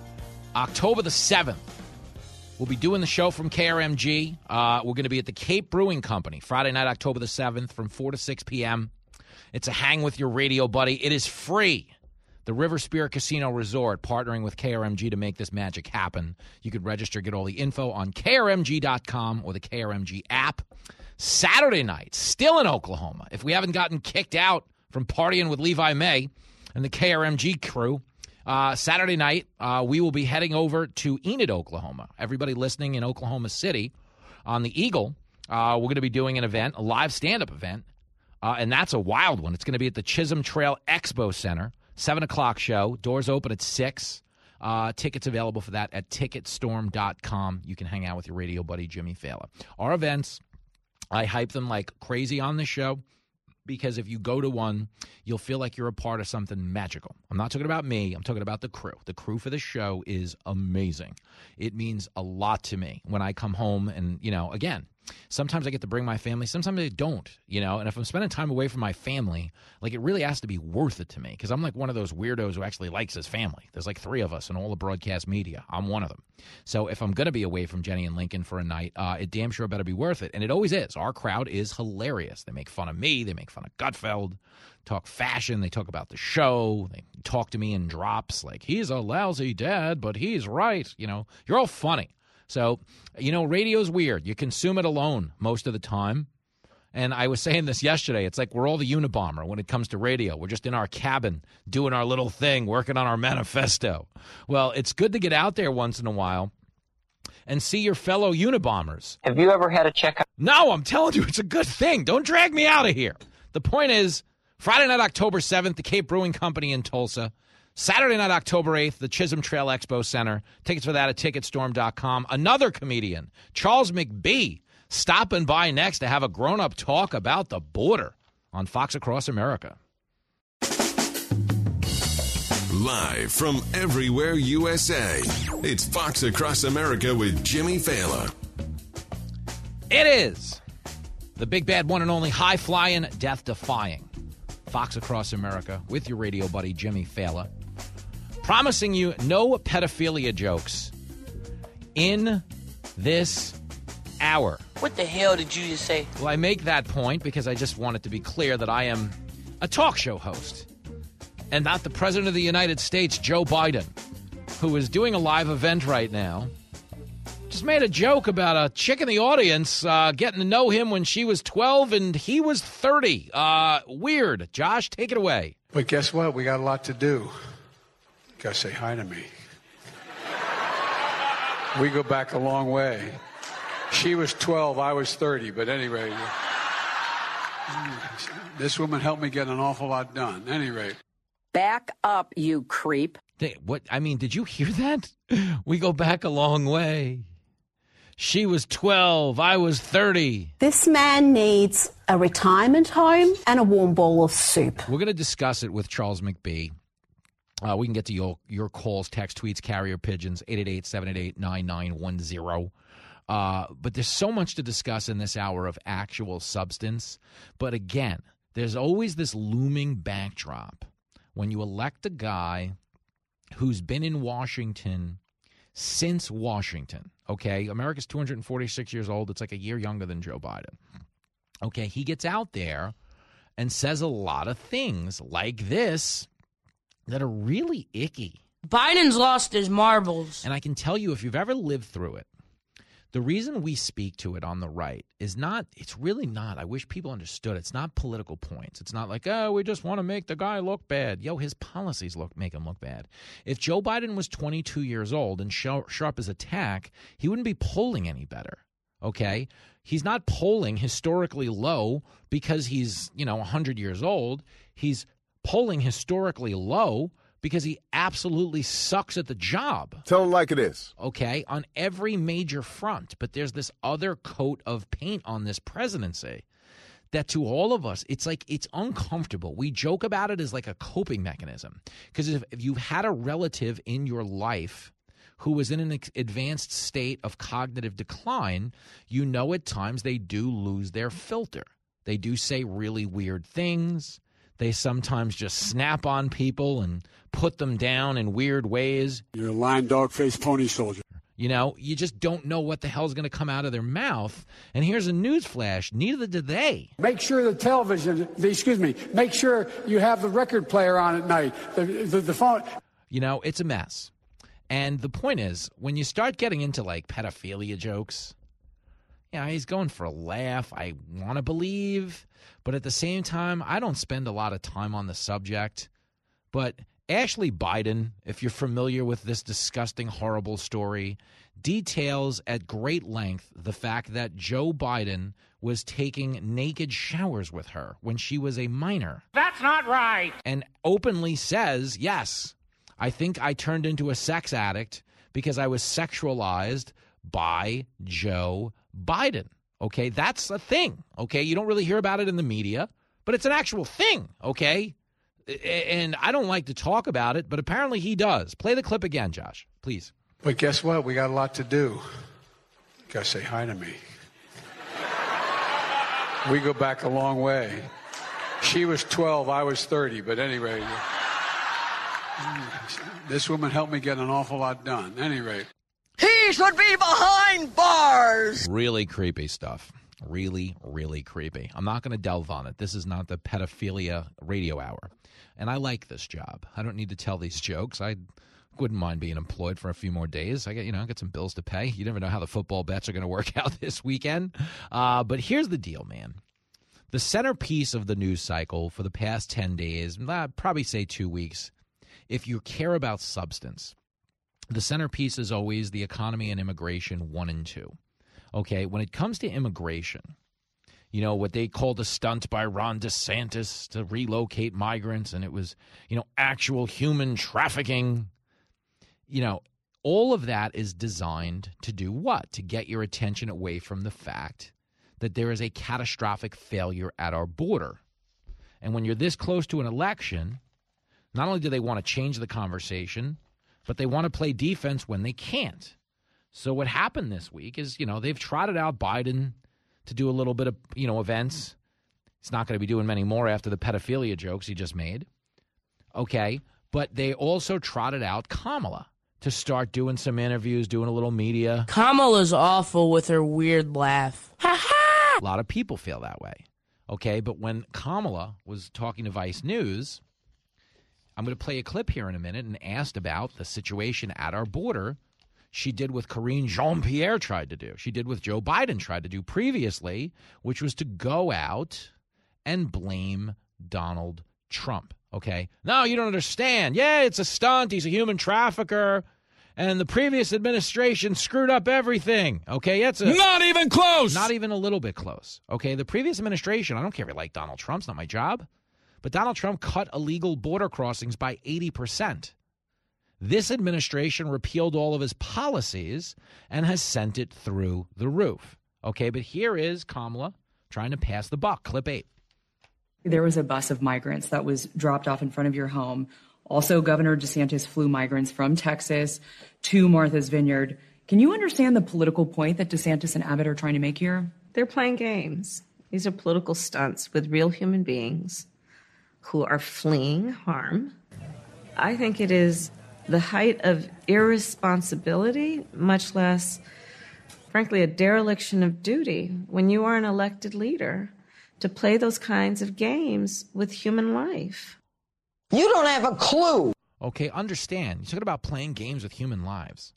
October the 7th. We'll be doing the show from KRMG. We're going to be at the Cape Brewing Company, Friday night, October the 7th, from 4 to 6 p.m. It's a hang with your radio buddy. It is free. The River Spirit Casino Resort, partnering with KRMG to make this magic happen. You could register, get all the info on KRMG.com or the KRMG app. Saturday night, still in Oklahoma. If we haven't gotten kicked out from partying with Levi May and the KRMG crew, Saturday night, we will be heading over to Enid, Oklahoma. Everybody listening in Oklahoma City on the Eagle, we're going to be doing an event, a live stand-up event, and that's a wild one. It's going to be at the Chisholm Trail Expo Center. 7 o'clock show. Doors open at 6. Tickets available for that at Ticketstorm.com. You can hang out with your radio buddy, Jimmy Fallon. Our events, I hype them like crazy on the show because if you go to one, you'll feel like you're a part of something magical. I'm not talking about me. I'm talking about the crew. The crew for the show is amazing. It means a lot to me when I come home and, again, sometimes I get to bring my family. Sometimes I don't, And if I'm spending time away from my family, it really has to be worth it to me because I'm like one of those weirdos who actually likes his family. There's 3 of us in all the broadcast media. I'm one of them. So if I'm going to be away from Jenny and Lincoln for a night, it damn sure better be worth it. And it always is. Our crowd is hilarious. They make fun of me. They make fun of Gutfeld, talk fashion. They talk about the show. They talk to me in drops like, he's a lousy dad, but he's right. You're all funny. So, radio's weird. You consume it alone most of the time. And I was saying this yesterday. It's like we're all the Unabomber when it comes to radio. We're just in our cabin doing our little thing, working on our manifesto. Well, it's good to get out there once in a while and see your fellow Unabombers.
Have you ever had a checkup?
No, I'm telling you, it's a good thing. Don't drag me out of here. The point is, Friday night, October 7th, the Cape Brewing Company in Tulsa. Saturday night, October 8th, the Chisholm Trail Expo Center. Tickets for that at Ticketstorm.com. Another comedian, Charles McBee, stopping by next to have a grown-up talk about the border on Fox Across America.
Live from everywhere USA, it's Fox Across America with Jimmy Fallon.
It is the big bad one and only high-flying, death-defying Fox Across America with your radio buddy Jimmy Fallon, promising you no pedophilia jokes in this hour.
What the hell did you just say?
Well, I make that point because I just want it to be clear that I am a talk show host and not the President of the United States, Joe Biden, who is doing a live event right now. Just made a joke about a chick in the audience getting to know him when she was 12 and he was 30. Weird. Josh, take it away.
But guess what? We got a lot to do. Gotta say hi to me. We go back a long way. She was 12, I was 30, but anyway, this woman helped me get an awful lot done. Anyway.
Back up, you creep.
What? I mean, did you hear that? We go back a long way. She was 12, I was 30.
This man needs a retirement home and a warm bowl of soup.
We're going to discuss it with Charles McBee. We can get to your calls, text, tweets, carrier pigeons, 888-788-9910. But there's so much to discuss in this hour of actual substance. But again, there's always this looming backdrop when you elect a guy who's been in Washington since Washington, okay? America's 246 years old. It's like a year younger than Joe Biden. Okay, he gets out there and says a lot of things like this that are really icky.
Biden's lost his marbles.
And I can tell you, if you've ever lived through it, the reason we speak to it on the right is not, it's really not, I wish people understood, it's not political points. It's not like, oh, we just want to make the guy look bad. Yo, his policies make him look bad. If Joe Biden was 22 years old and sharp as a tack, he wouldn't be polling any better, okay? He's not polling historically low because he's, 100 years old. He's polling historically low because he absolutely sucks at the job.
Tell him like it is.
Okay, on every major front. But there's this other coat of paint on this presidency that to all of us, it's like it's uncomfortable. We joke about it as like a coping mechanism. Because if you've had a relative in your life who was in an advanced state of cognitive decline, at times they do lose their filter. They do say really weird things. They sometimes just snap on people and put them down in weird ways.
You're a lying dog-faced pony soldier.
You just don't know what the hell's going to come out of their mouth. And here's a news flash. Neither did they.
Make sure make sure you have the record player on at night, the phone.
It's a mess. And the point is, when you start getting into, like, pedophilia jokes, he's going for a laugh, I want to believe. But at the same time, I don't spend a lot of time on the subject. But Ashley Biden, if you're familiar with this disgusting, horrible story, details at great length the fact that Joe Biden was taking naked showers with her when she was a minor.
That's not right.
And openly says, yes, I think I turned into a sex addict because I was sexualized by Joe Biden. Okay, that's a thing. Okay, you don't really hear about it in the media, but it's an actual thing. Okay, and I don't like to talk about it, but apparently he does. Play the clip again, Josh, please.
But guess what? We got a lot to do. Gotta say hi to me. We go back a long way. She was 12, I was 30, but anyway, this woman helped me get an awful lot done. Anyway.
He should be behind bars.
Really creepy stuff. Really, really creepy. I'm not going to delve on it. This is not the pedophilia radio hour. And I like this job. I don't need to tell these jokes. I wouldn't mind being employed for a few more days. I get some bills to pay. You never know how the football bets are going to work out this weekend. But here's the deal, man. The centerpiece of the news cycle for the past 10 days, I'd probably say 2 weeks, if you care about substance, the centerpiece is always the economy and immigration 1 and 2. Okay, when it comes to immigration, what they called a stunt by Ron DeSantis to relocate migrants, and it was, actual human trafficking. All of that is designed to do what? To get your attention away from the fact that there is a catastrophic failure at our border. And when you're this close to an election, not only do they want to change the conversation, but they want to play defense when they can't. So what happened this week is, they've trotted out Biden to do a little bit of, events. He's not going to be doing many more after the pedophilia jokes he just made. Okay, but they also trotted out Kamala to start doing some interviews, doing a little media.
Kamala's awful with her weird laugh. Ha ha!
A lot of people feel that way. Okay, but when Kamala was talking to Vice News, I'm going to play a clip here in a minute, and asked about the situation at our border. She did what Karine Jean-Pierre tried to do. She did what Joe Biden tried to do previously, which was to go out and blame Donald Trump. Okay? No, you don't understand. Yeah, it's a stunt. He's a human trafficker. And the previous administration screwed up everything. Okay?
Not even close.
Not even a little bit close. Okay? The previous administration, I don't care if you like Donald Trump. It's not my job. But Donald Trump cut illegal border crossings by 80%. This administration repealed all of his policies and has sent it through the roof. Okay? But here is Kamala trying to pass the buck. Clip 8.
There was a bus of migrants that was dropped off in front of your home. Also, Governor DeSantis flew migrants from Texas to Martha's Vineyard. Can you understand the political point that DeSantis and Abbott are trying to make here?
They're playing games. These are political stunts with real human beings who are fleeing harm. I think it is the height of irresponsibility, much less, frankly, a dereliction of duty when you are an elected leader to play those kinds of games with human life.
You don't have a clue.
Okay, understand. You're talking about playing games with human lives.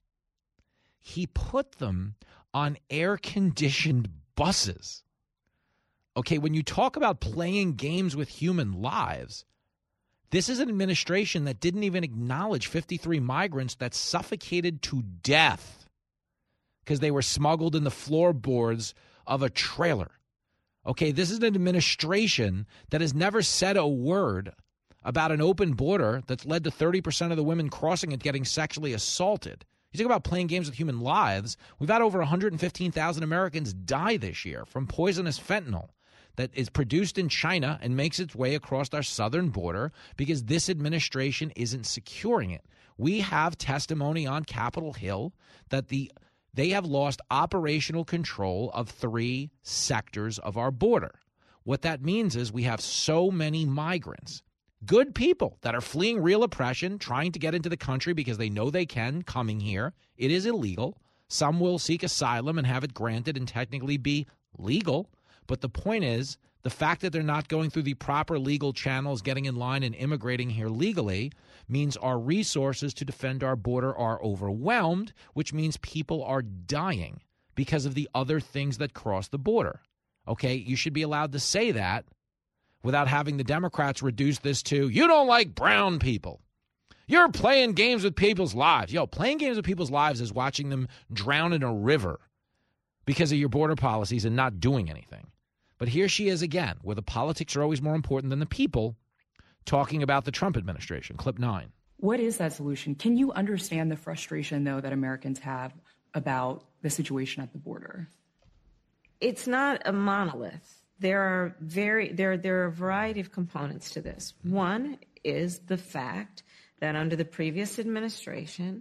He put them on air-conditioned buses. Okay, when you talk about playing games with human lives, this is an administration that didn't even acknowledge 53 migrants that suffocated to death because they were smuggled in the floorboards of a trailer. Okay, this is an administration that has never said a word about an open border that's led to 30% of the women crossing it getting sexually assaulted. You talk about playing games with human lives. We've had over 115,000 Americans die this year from poisonous fentanyl that is produced in China and makes its way across our southern border because this administration isn't securing it. We have testimony on Capitol Hill that they have lost operational control of 3 sectors of our border. What that means is we have so many migrants, good people that are fleeing real oppression, trying to get into the country because they know they can, coming here. It is illegal. Some will seek asylum and have it granted and technically be legal. But the point is, the fact that they're not going through the proper legal channels, getting in line and immigrating here legally, means our resources to defend our border are overwhelmed, which means people are dying because of the other things that cross the border. Okay, you should be allowed to say that without having the Democrats reduce this to, you don't like brown people. You're playing games with people's lives. Yo, playing games with people's lives is watching them drown in a river because of your border policies and not doing anything. But here she is again, where the politics are always more important than the people, talking about the Trump administration. Clip 9.
What is that solution? Can you understand the frustration, though, that Americans have about the situation at the border?
It's not a monolith. There are a variety of components to this. One is the fact that under the previous administration,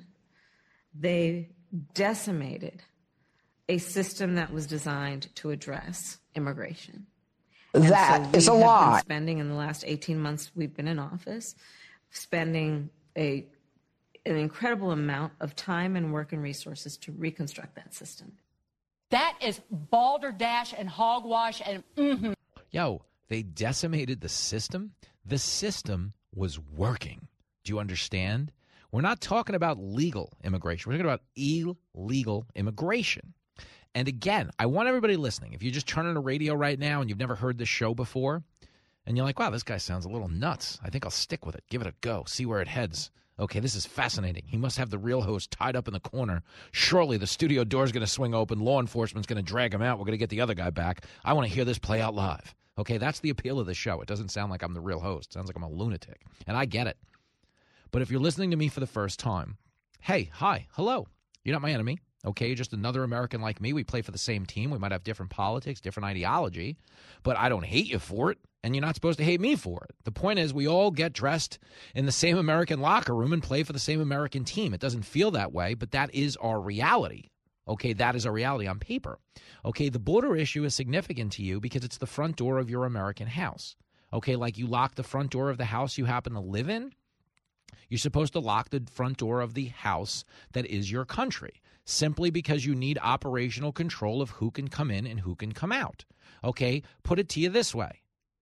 they decimated a system that was designed to address immigration.
That is a lie.
Been spending in the last 18 months we've been in office, spending an incredible amount of time and work and resources to reconstruct that system.
That is balderdash and hogwash and
Yo, they decimated the system. The system was working. Do you understand? We're not talking about legal immigration. We're talking about illegal immigration. And again, I want everybody listening, if you just turn on the radio right now and you've never heard this show before, and you're like, wow, this guy sounds a little nuts. I think I'll stick with it. Give it a go. See where it heads. Okay, this is fascinating. He must have the real host tied up in the corner. Surely the studio door's going to swing open. Law enforcement's going to drag him out. We're going to get the other guy back. I want to hear this play out live. Okay, that's the appeal of the show. It doesn't sound like I'm the real host. It sounds like I'm a lunatic. And I get it. But if you're listening to me for the first time, hey, hi, hello. You're not my enemy. Okay, you're just another American like me. We play for the same team. We might have different politics, different ideology, but I don't hate you for it, and you're not supposed to hate me for it. The point is we all get dressed in the same American locker room and play for the same American team. It doesn't feel that way, but that is our reality. Okay, that is a reality on paper. Okay, the border issue is significant to you because it's the front door of your American house. Okay, like you lock the front door of the house you happen to live in, you're supposed to lock the front door of the house that is your country, simply because you need operational control of who can come in and who can come out. Okay, put it to you this way.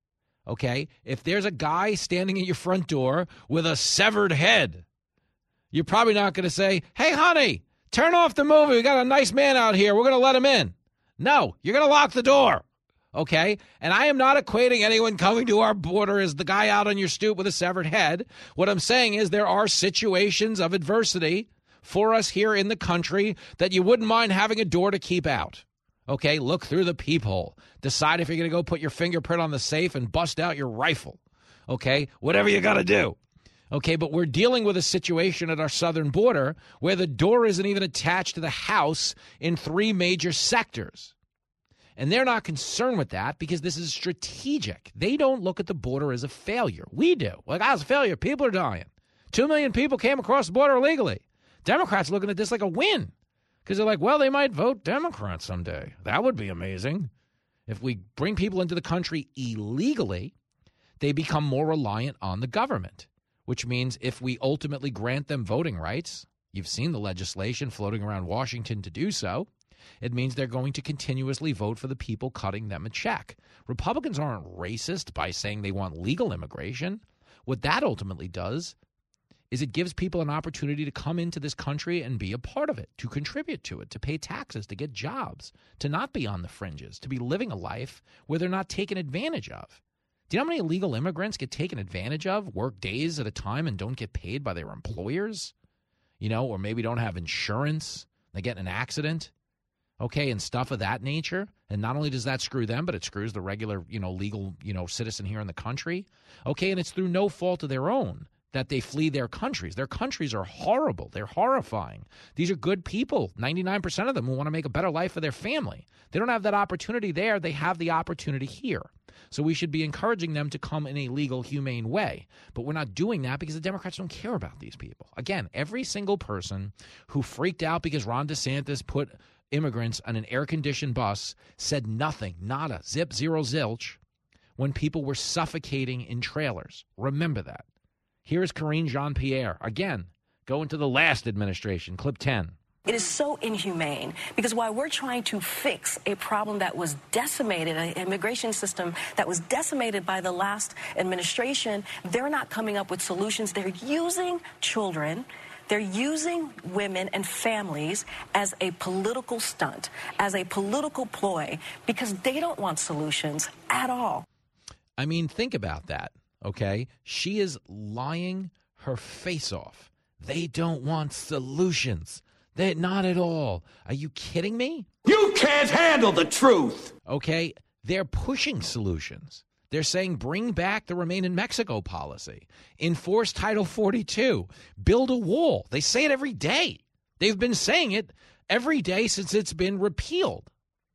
Okay, if there's a guy standing at your front door with a severed head, you're probably not going to say, hey, honey, turn off the movie. We got a nice man out here. We're going to let him in. No, you're going to lock the door. Okay? And I am not equating anyone coming to our border as the guy out on your stoop with a severed head. What I'm saying is there are situations of adversity for us here in the country that you wouldn't mind having a door to keep out. Okay? Look through the peephole. Decide if you're going to go put your fingerprint on the safe and bust out your rifle. Okay? Whatever you got to do. Okay, but we're dealing with a situation at our southern border where the door isn't even attached to the house in 3 major sectors. And they're not concerned with that because this is strategic. They don't look at the border as a failure. We do. Like, it's a failure. People are dying. 2 million people came across the border illegally. Democrats looking at this like a win because they're like, well, they might vote Democrat someday. That would be amazing. If we bring people into the country illegally, they become more reliant on the government, which means if we ultimately grant them voting rights, you've seen the legislation floating around Washington to do so, it means they're going to continuously vote for the people cutting them a check. Republicans aren't racist by saying they want legal immigration. What that ultimately does is it gives people an opportunity to come into this country and be a part of it, to contribute to it, to pay taxes, to get jobs, to not be on the fringes, to be living a life where they're not taken advantage of. Do you know how many illegal immigrants get taken advantage of, work days at a time and don't get paid by their employers? You know, or maybe don't have insurance, they get in an accident. Okay, and stuff of that nature. And not only does that screw them, but it screws the regular, legal, citizen here in the country. Okay, and it's through no fault of their own that they flee their countries. Their countries are horrible. They're horrifying. These are good people, 99% of them, who want to make a better life for their family. They don't have that opportunity there. They have the opportunity here. So we should be encouraging them to come in a legal, humane way. But we're not doing that because the Democrats don't care about these people. Again, every single person who freaked out because Ron DeSantis put immigrants on an air-conditioned bus said nothing, nada, zip, zero, zilch, when people were suffocating in trailers. Remember that. Here's Karine Jean-Pierre. Again, going to the last administration, clip 10.
It is so inhumane because while we're trying to fix a problem that was decimated, an immigration system that was decimated by the last administration, they're not coming up with solutions. They're using children, they're using women and families as a political stunt, as a political ploy, because they don't want solutions at all.
I mean, think about that, okay? She is lying her face off. They don't want solutions. They're not at all. Are you kidding me?
You can't handle the truth.
Okay, they're pushing solutions. They're saying bring back the Remain in Mexico policy, enforce Title 42, build a wall. They say it every day. They've been saying it every day since it's been repealed.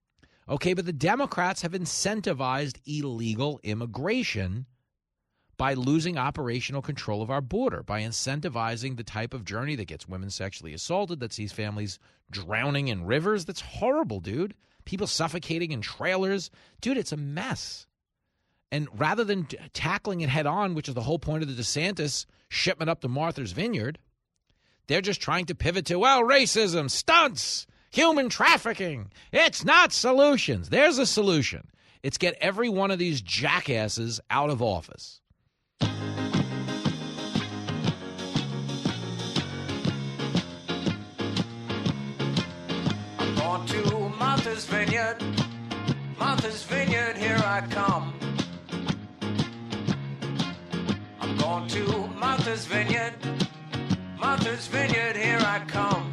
Okay, but the Democrats have incentivized illegal immigration by losing operational control of our border, by incentivizing the type of journey that gets women sexually assaulted, that sees families drowning in rivers. That's horrible, dude. People suffocating in trailers. Dude, it's a mess. And rather than tackling it head on, which is the whole point of the DeSantis shipment up to Martha's Vineyard, they're just trying to pivot to, well, racism, stunts, human trafficking. It's not solutions. There's a solution. It's get every one of these jackasses out of office.
I'm going to Martha's Vineyard. Martha's Vineyard, here I come. I'm going to Martha's Vineyard. Martha's Vineyard, here I come.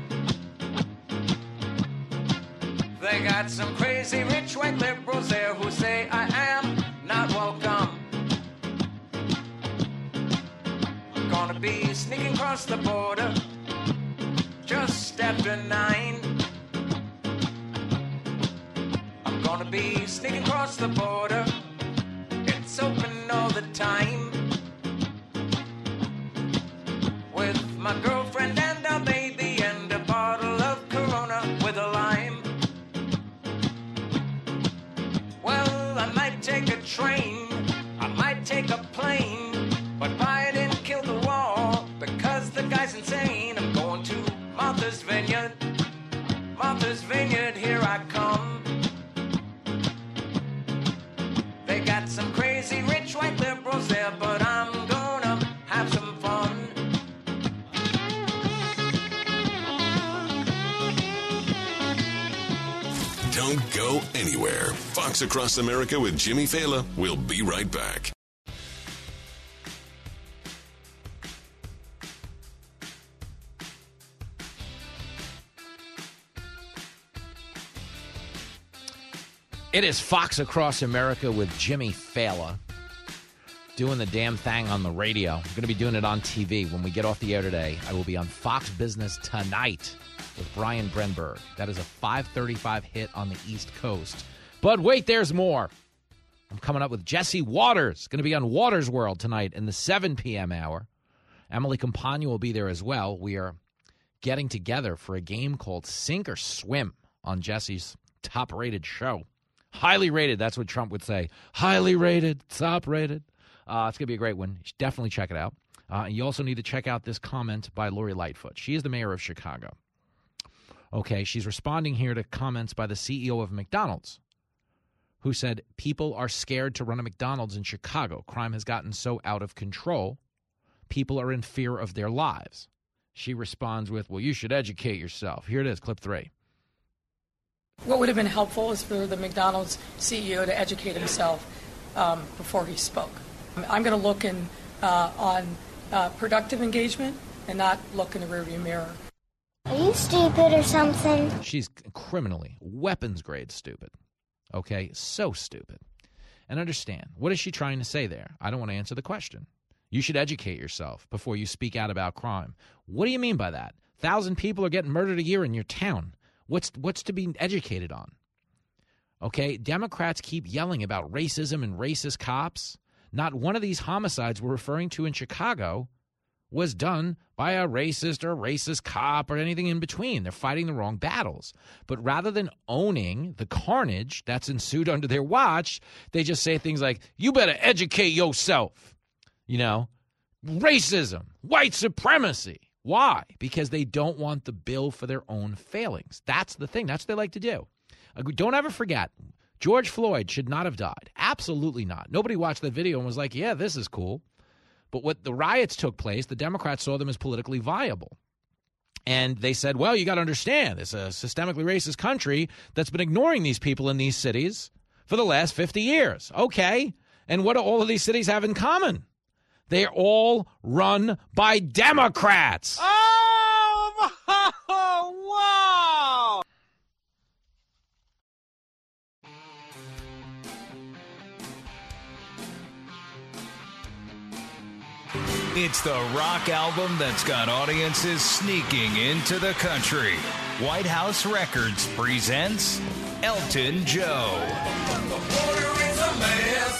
They got some crazy rich white liberals there who say I am not welcome. I'm gonna be sneaking across the border just after 9. I'm gonna be sneaking across the border. It's open all the time. With my girlfriend and our baby and a bottle of Corona with a lime. take a plane, but Biden killed the wall because the guy's insane. I'm going to Martha's Vineyard. Martha's Vineyard, here I come. They got some crazy rich white liberals there, but I'm gonna have some fun.
Don't go anywhere. Fox Across America with Jimmy Fallon. We'll be right back.
It is Fox Across America with Jimmy Fallon. Doing the damn thing on the radio. I'm going to be doing it on TV. When we get off the air today, I will be on Fox Business Tonight with Brian Brenberg. That is a 5:35 hit on the East Coast. But wait, there's more. I'm coming up with Jesse Waters. Going to be on Waters World tonight in the 7 p.m. hour. Emily Campagna will be there as well. We are getting together for a game called Sink or Swim on Jesse's top-rated show. Highly rated, that's what Trump would say. Highly rated, top-rated. It's going to be a great one. You should definitely check it out. You also need to check out this comment by Lori Lightfoot. She is the mayor of Chicago. Okay, she's responding here to comments by the CEO of McDonald's, who said, people are scared to run a McDonald's in Chicago. Crime has gotten so out of control. People are in fear of their lives. She responds with, well, you should educate yourself. Here it is, clip 3.
What would have been helpful is for the McDonald's CEO to educate himself before he spoke. I'm going to look on productive engagement and not look in the rearview mirror.
Are you stupid or something?
She's criminally, weapons-grade stupid. Okay? So stupid. And understand, what is she trying to say there? I don't want to answer the question. You should educate yourself before you speak out about crime. What do you mean by that? 1,000 people are getting murdered a year in your town. What's to be educated on? Okay? Democrats keep yelling about racism and racist cops. Not one of these homicides we're referring to in Chicago was done by a racist or racist cop or anything in between. They're fighting the wrong battles. But rather than owning the carnage that's ensued under their watch, they just say things like, you better educate yourself. You know, racism, white supremacy. Why? Because they don't want the bill for their own failings. That's the thing. That's what they like to do. Don't ever forget, George Floyd should not have died. Absolutely not. Nobody watched that video and was like, yeah, this is cool. But when the riots took place, the Democrats saw them as politically viable. And they said, well, you got to understand, it's a systemically racist country that's been ignoring these people in these cities for the last 50 years. Okay. And what do all of these cities have in common? They're all run by Democrats.
Oh, wow.
It's the rock album that's got audiences sneaking into the country. White House Records presents Elton Joe.
The border is a mess.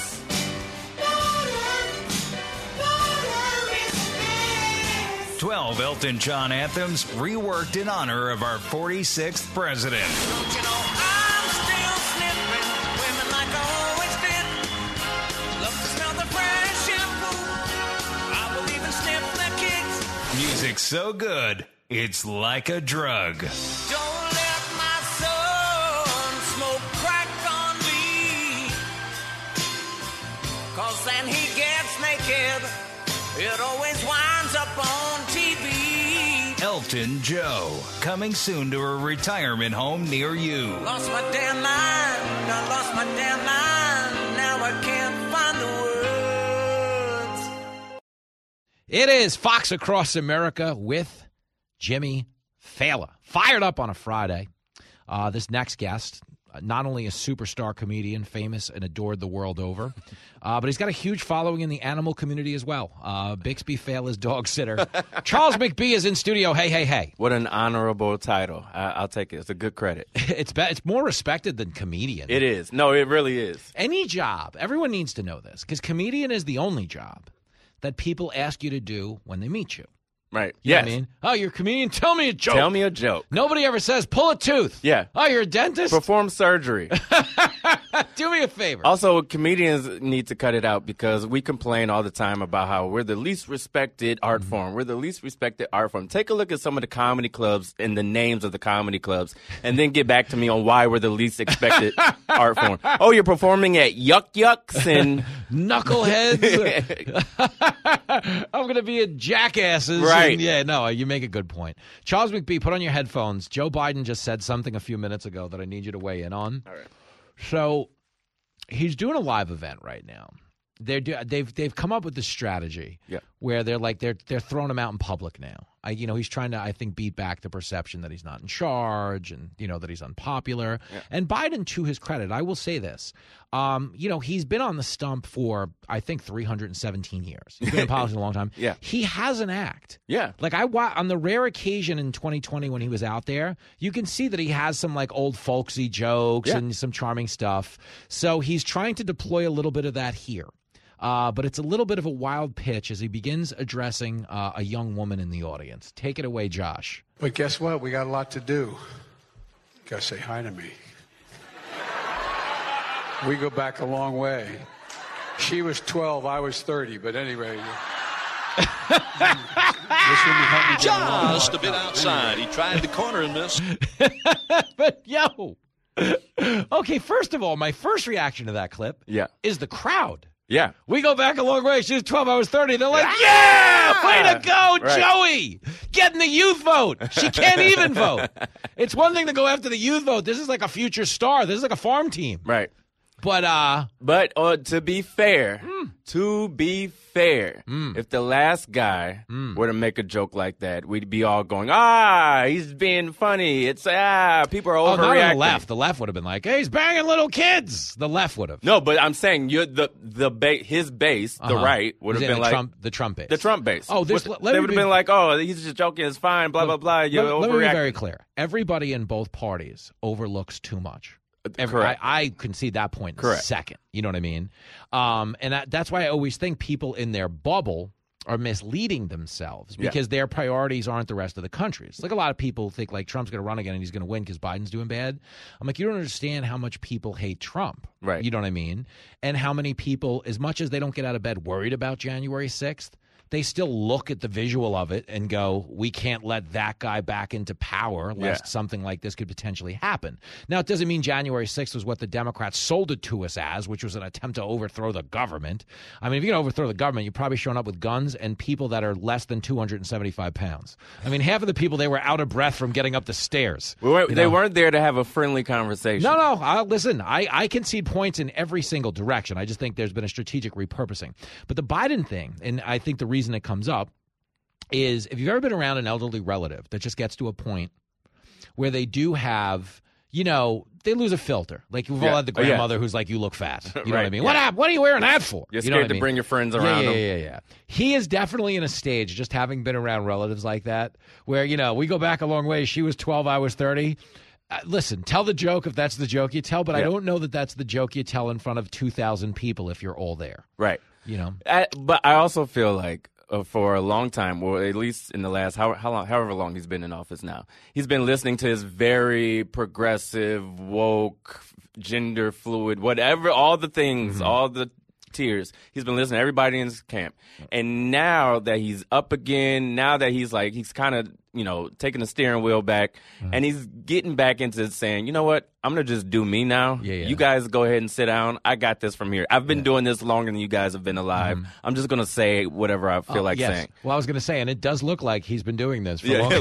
12 Elton John anthems reworked in honor of our 46th president.
Don't you know I'm still sniffing women like I always did. Love to smell the fresh shampoo. I will even sniff the kids.
Music so good, it's like a drug.
Don't let my son smoke crack on me. 'Cause then he gets naked. It always winds up on TV.
Elton Joe, coming soon to a retirement home near you.
Lost my damn mind, I lost my damn mind. Now I can't find the words.
It is Fox Across America with Jimmy Fallon. Fired up on a Friday. This next guest, not only a superstar comedian, famous and adored the world over, but he's got a huge following in the animal community as well. Bixby Fallon's dog sitter. Charles McBee is in studio. Hey, hey, hey.
What an honorable title. I'll take it. It's a good credit.
It's more respected than comedian.
It is. No, it really is.
Any job, everyone needs to know this, because comedian is the only job that people ask you to do when they meet you.
Right.
You know
Yes.
what I mean? Oh, you're a comedian? Tell me a joke.
Tell me a joke.
Nobody ever says, pull a tooth.
Yeah.
Oh, you're a dentist?
Perform surgery.
Do me a favor.
Also, comedians need to cut it out because we complain all the time about how we're the least respected art form. We're the least respected art form. Take a look at some of the comedy clubs and the names of the comedy clubs, and then get back to me on why we're the least expected art form. Oh, you're performing at Yuck Yucks and
Knuckleheads. I'm going to be at Jackasses.
Right.
And yeah, no, you make a good point. Charles McBee, put on your headphones. Joe Biden just said something a few minutes ago that I need you to weigh in on.
All right.
So he's doing a live event right now. They've come up with this strategy where they're throwing him out in public now. He's trying to, I think, beat back the perception that he's not in charge and, that he's unpopular. Yeah. And Biden, to his credit, I will say this, he's been on the stump for, I think, 317 years. He's been in politics a long time.
Yeah.
He has an act.
Yeah.
Like on the rare occasion in 2020 when he was out there, you can see that he has some like old folksy jokes and some charming stuff. So he's trying to deploy a little bit of that here. But it's a little bit of a wild pitch as he begins addressing a young woman in the audience. Take it away, Josh.
But guess what? We got a lot to do. You got to say hi to me. We go back a long way. She was 12, I was 30, but anyway.
Just a bit outside. He tried the corner and missed.
But, okay, first of all, my first reaction to that clip is the crowd.
Yeah.
We go back a long way. She was 12, I was 30. They're like, yeah, way to go,
right.
Joey. Getting the youth vote. She can't even vote. It's one thing to go after the youth vote. This is like a future star. This is like a farm team.
Right.
But
to be fair, if the last guy were to make a joke like that, we'd be all going, he's being funny. It's people are overreacting.
Not on the left. The left would have been like, hey, he's banging little kids. The left would have.
No, but I'm saying his base, the right, would have been like
the Trump base.
The Trump base.
Oh,
they would have been like, he's just joking. It's fine. Blah blah blah. You're overreacting.
Let me be very clear. Everybody in both parties overlooks too much.
Correct.
I concede that point in a second. You know what I mean? And that's why I always think people in their bubble are misleading themselves because their priorities aren't the rest of the country. It's like a lot of people think like Trump's going to run again and he's going to win because Biden's doing bad. I'm like, you don't understand how much people hate Trump.
Right.
You know what I mean? And how many people, as much as they don't get out of bed worried about January 6th, they still look at the visual of it and go, we can't let that guy back into power lest something like this could potentially happen. Now, it doesn't mean January 6th was what the Democrats sold it to us as, which was an attempt to overthrow the government. I mean, if you're going to overthrow the government, you're probably showing up with guns and people that are less than 275 pounds. I mean, half of the people, they were out of breath from getting up the stairs.
They weren't there to have a friendly conversation.
No. Listen, I concede points in every single direction. I just think there's been a strategic repurposing. But the Biden thing, and I think the reason it comes up is if you've ever been around an elderly relative that just gets to a point where they do have, they lose a filter. Like we've all had the grandmother who's like, you look fat. You know what I mean?
Yeah.
What are you wearing that for?
You're
scared
scared to bring your friends around him.
Yeah. He is definitely in a stage, just having been around relatives like that, where, we go back a long way. She was 12, I was 30. Listen, tell the joke if that's the joke you tell, but I don't know that that's the joke you tell in front of 2,000 people if you're all there.
Right.
But
I also feel like for a long time, or at least in the last however long he's been in office now, he's been listening to his very progressive, woke, gender fluid, whatever, all the things, all the tiers. He's been listening to everybody in his camp. And now that he's up again, now that he's kind of, taking the steering wheel back, and he's getting back into saying, you know what, I'm going to just do me now. You guys go ahead and sit down. I got this from here. I've been doing this longer than you guys have been alive. I'm just going to say whatever I feel like saying.
Well, I was going to say, and it does look like he's been doing this for
longer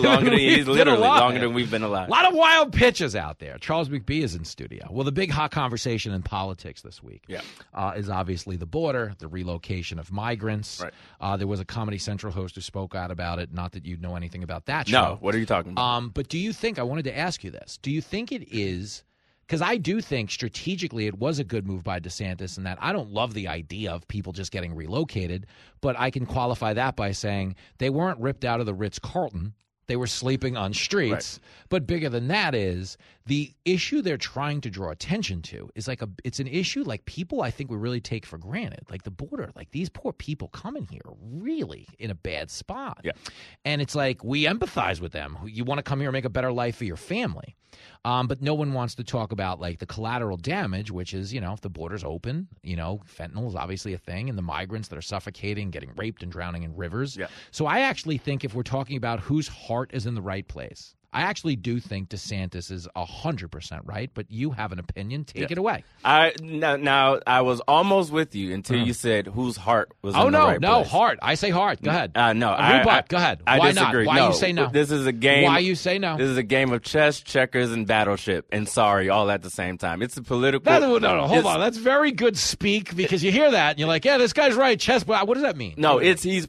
than we've been alive.
A lot of wild pitches out there. Charles McBee is in studio. Well, the big hot conversation in politics this week is obviously the border, the relocation of migrants.
Right.
There was a Comedy Central host who spoke out about it. Not that you'd know anything about that show.
No, what are you talking about?
But do you think, I wanted to ask you this, do you think it is, because I do think strategically it was a good move by DeSantis in that I don't love the idea of people just getting relocated, but I can qualify that by saying they weren't ripped out of the Ritz-Carlton. They were sleeping on streets. Right. But bigger than that is the issue they're trying to draw attention to is it's an issue like people I think we really take for granted. Like the border, like these poor people coming here are really in a bad spot.
Yeah.
And it's like we empathize with them. You want to come here and make a better life for your family. But no one wants to talk about like the collateral damage, which is, if the border's open, fentanyl is obviously a thing, and the migrants that are suffocating, getting raped and drowning in rivers.
Yeah.
So I actually think if we're talking about whose heart is in the right place, I actually do think DeSantis is 100% right, but you have an opinion. Take it away.
Now, I was almost with you until you said whose heart was in the right place.
No, heart. I say heart. Go ahead.
No.
Go ahead.
I
Why
disagree.
not? Why you say no?
This is a game.
Why you say no?
This is a game of chess, checkers, and battleship, and sorry, all at the same time. It's a political.
No, hold on. That's very good speak because you hear that and you're like, yeah, this guy's right. Chess, but what does that mean?
No, he's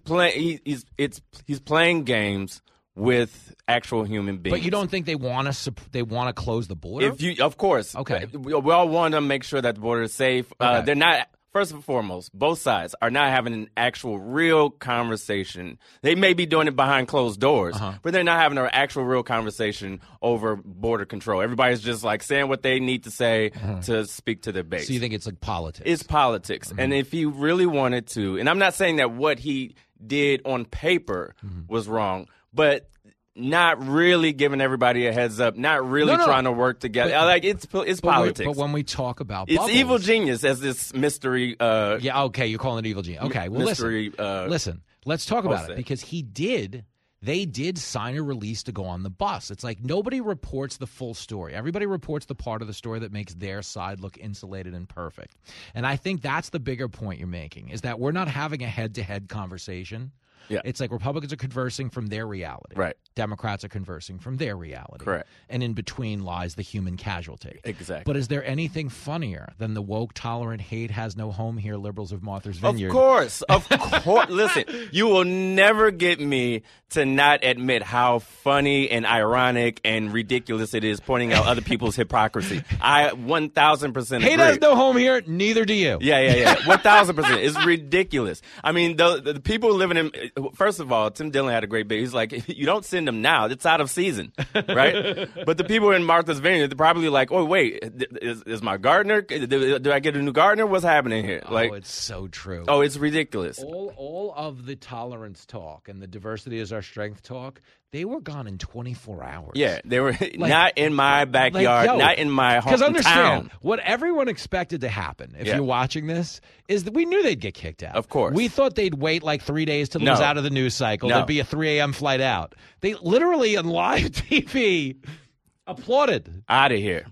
playing games with actual human beings.
But you don't think they want to close the border?
Of course.
Okay.
We all want to make sure that the border is safe.
Okay.
They're not. First and foremost, both sides are not having an actual real conversation. They may be doing it behind closed doors, but they're not having an actual real conversation over border control. Everybody's just like saying what they need to say to speak to their base.
So you think it's like politics?
It's politics. And if he really wanted to, and I'm not saying that what he did on paper was wrong, but not really giving everybody a heads up, not really trying to work together. It's politics.
But when we talk about
it's
bubbles,
evil genius as this mystery.
Okay, you're calling it evil genius. Okay, well,
mystery,
listen. Let's talk about it because they did sign a release to go on the bus. It's like nobody reports the full story. Everybody reports the part of the story that makes their side look insulated and perfect. And I think that's the bigger point you're making is that we're not having a head-to-head conversation.
Yeah.
It's like Republicans are conversing from their reality.
Right.
Democrats are conversing from their reality.
Correct.
And in between lies the human casualty.
Exactly.
But is there anything funnier than the woke, tolerant, hate has no home here liberals of Martha's Vineyard?
Of course. Listen, you will never get me to not admit how funny and ironic and ridiculous it is pointing out other people's hypocrisy. I 1,000% agree.
Hate has no home here, neither do you.
Yeah. 1,000%. It's ridiculous. I mean, the people living in, first of all, Tim Dillon had a great bit. He's like, if you don't send them now, it's out of season, right? But the people in Martha's Vineyard, they're probably like, oh, wait, is my gardener, do I get a new gardener? What's happening here?
It's so true.
Oh, it's ridiculous.
All of the tolerance talk and the diversity is our strength talk, they were gone in 24 hours.
Yeah, they were not in my backyard, not in my hometown.
Because understand, what everyone expected to happen, if you're watching this, is that we knew they'd get kicked out.
Of course.
We thought they'd wait like 3 days till it was out of the news cycle. There'd be a 3 a.m. flight out. They literally on live TV applauded.
Out of here.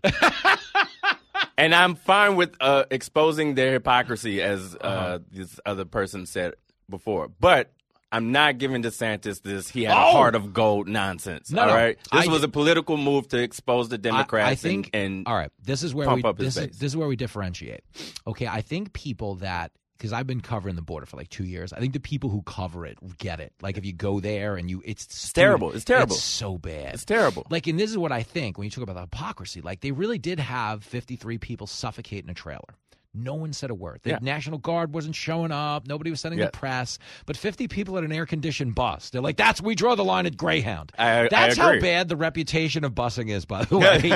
And I'm fine with exposing their hypocrisy, as this other person said before. But I'm not giving DeSantis this he had a heart of gold nonsense. All right? This was a political move to expose the Democrats.
I think,
and
all right, this is where
this
is where we differentiate. Okay, I think people that, because I've been covering the border for like 2 years, I think the people who cover it get it. Like if you go there and it's
terrible. It's terrible.
It's so bad.
It's terrible.
Like, and this is what I think when you talk about the hypocrisy. Like they really did have 53 people suffocate in a trailer. No one said a word. The National Guard wasn't showing up. Nobody was sending the press. But 50 people at an air-conditioned bus. They're like, we draw the line at Greyhound. That's how bad the reputation of busing is, by the way.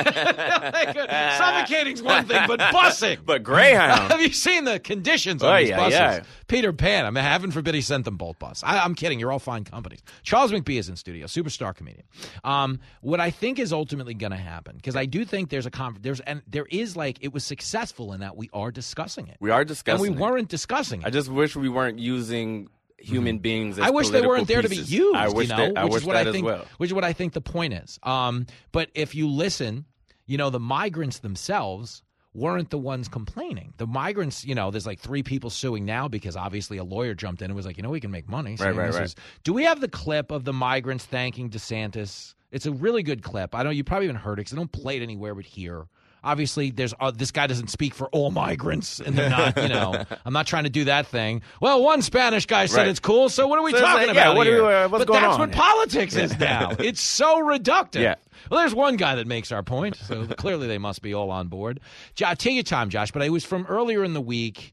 Suffocating's one thing, but busing.
But Greyhound.
Have you seen the conditions on these buses? Yeah. Peter Pan. I mean, heaven forbid he sent them Bolt Bus. I'm kidding. You're all fine companies. Charles McBee is in studio, superstar comedian. What I think is ultimately going to happen, because I do think there is like, it was successful in that we are discussing it.
We are discussing it.
And we weren't discussing it.
I just wish we weren't using human beings as
I wish they weren't there
pieces.
To be used,
I wish that as well.
Which is what I think the point is. But if you listen, the migrants themselves weren't the ones complaining. The migrants, there's like 3 people suing now because obviously a lawyer jumped in and was like, we can make money.
Right.
Do we have the clip of the migrants thanking DeSantis? It's a really good clip. I know you probably haven't heard it because they don't play it anywhere but here. Obviously, there's this guy doesn't speak for all migrants, and they're not, I'm not trying to do that thing. Well, one Spanish guy said it's cool, so what are we talking about here?
What's going on?
But that's what politics is now. It's so reductive.
Yeah.
Well, there's one guy that makes our point, so clearly they must be all on board. Take your time, Josh, but it was from earlier in the week,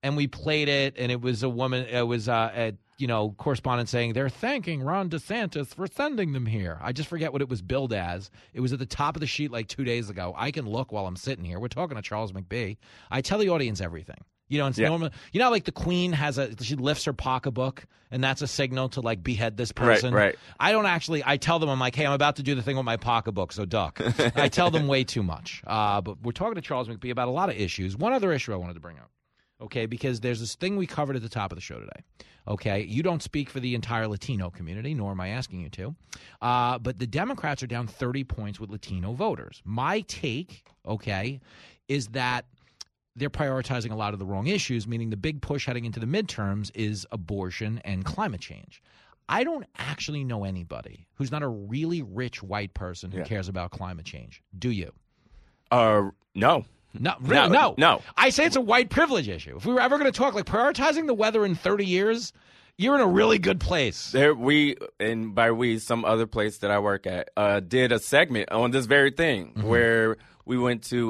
and we played it, and it was a woman. It was a correspondent saying they're thanking Ron DeSantis for sending them here. I just forget what it was billed as. It was at the top of the sheet like 2 days ago. I can look while I'm sitting here. We're talking to Charles McBee. I tell the audience everything. It's normal. Like the Queen she lifts her pocketbook, and that's a signal to like behead this person.
Right.
I don't actually. I tell them, I'm like, hey, I'm about to do the thing with my pocketbook, so duck. I tell them way too much. But we're talking to Charles McBee about a lot of issues. One other issue I wanted to bring up, okay, because there's this thing we covered at the top of the show today. Okay, you don't speak for the entire Latino community, nor am I asking you to. But the Democrats are down 30 points with Latino voters. My take, okay, is that they're prioritizing a lot of the wrong issues, meaning the big push heading into the midterms is abortion and climate change. I don't actually know anybody who's not a really rich white person who cares about climate change. Do you?
No.
No, really, no.
No.
I say it's a white privilege issue. If we were ever going to talk like prioritizing the weather in 30 years, you're in a really good place.
And by we, some other place that I work at, did a segment on this very thing where we went to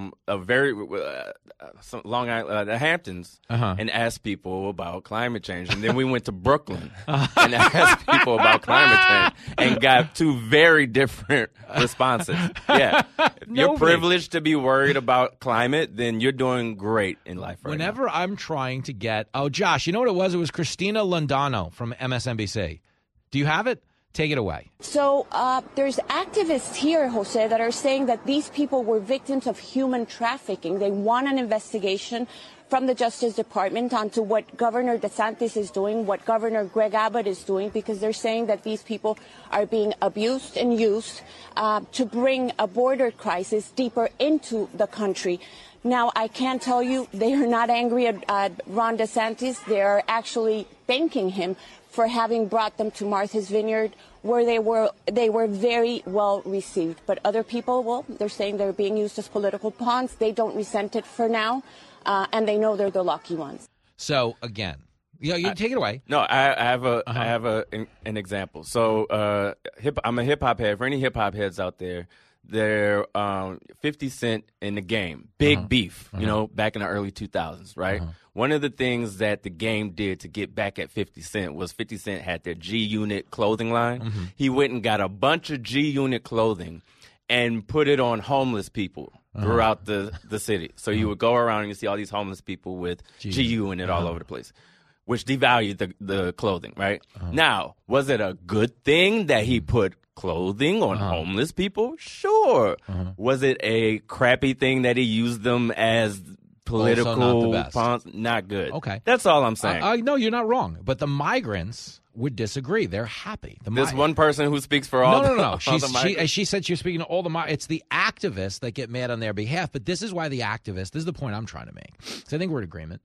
Long Island, the Hamptons, and asked people about climate change. And then we went to Brooklyn and asked people about climate change and got two very different responses. Yeah. If you're privileged to be worried about climate, then you're doing great in life right
Whenever
now.
I'm trying to get – oh, Josh, you know what it was? It was Christina Londano from MSNBC. Do you have it? Take it away.
So there's activists here, Jose, that are saying that these people were victims of human trafficking. They want an investigation from the Justice Department onto what Governor DeSantis is doing, what Governor Greg Abbott is doing, because they're saying that these people are being abused and used to bring a border crisis deeper into the country. Now, I can tell you they are not angry at Ron DeSantis. They're actually thanking him for having brought them to Martha's Vineyard, where they were very well received. But other people, well, they're saying they're being used as political pawns. They don't resent it for now, and they know they're the lucky ones.
So again, you take it away.
No, I have an example. So I'm a hip hop head. For any hip hop heads out there, they're 50 Cent in the Game, big beef, back in the early 2000s, right? One of the things that the Game did to get back at 50 Cent was 50 Cent had their G-Unit clothing line. He went and got a bunch of G-Unit clothing and put it on homeless people throughout the city. So you would go around and you see all these homeless people with G-Unit all over the place, which devalued the clothing, right? Now, was it a good thing that he put clothing on homeless people? Sure. Was it a crappy thing that he used them as political pawns? Not good.
Okay.
That's all I'm saying.
No, you're not wrong. But the migrants would disagree. They're happy.
There's one person who speaks for all
No.
the
She said she was speaking to all the migrants. It's the activists that get mad on their behalf. But this is why the activists, this is the point I'm trying to make. So I think we're in agreement.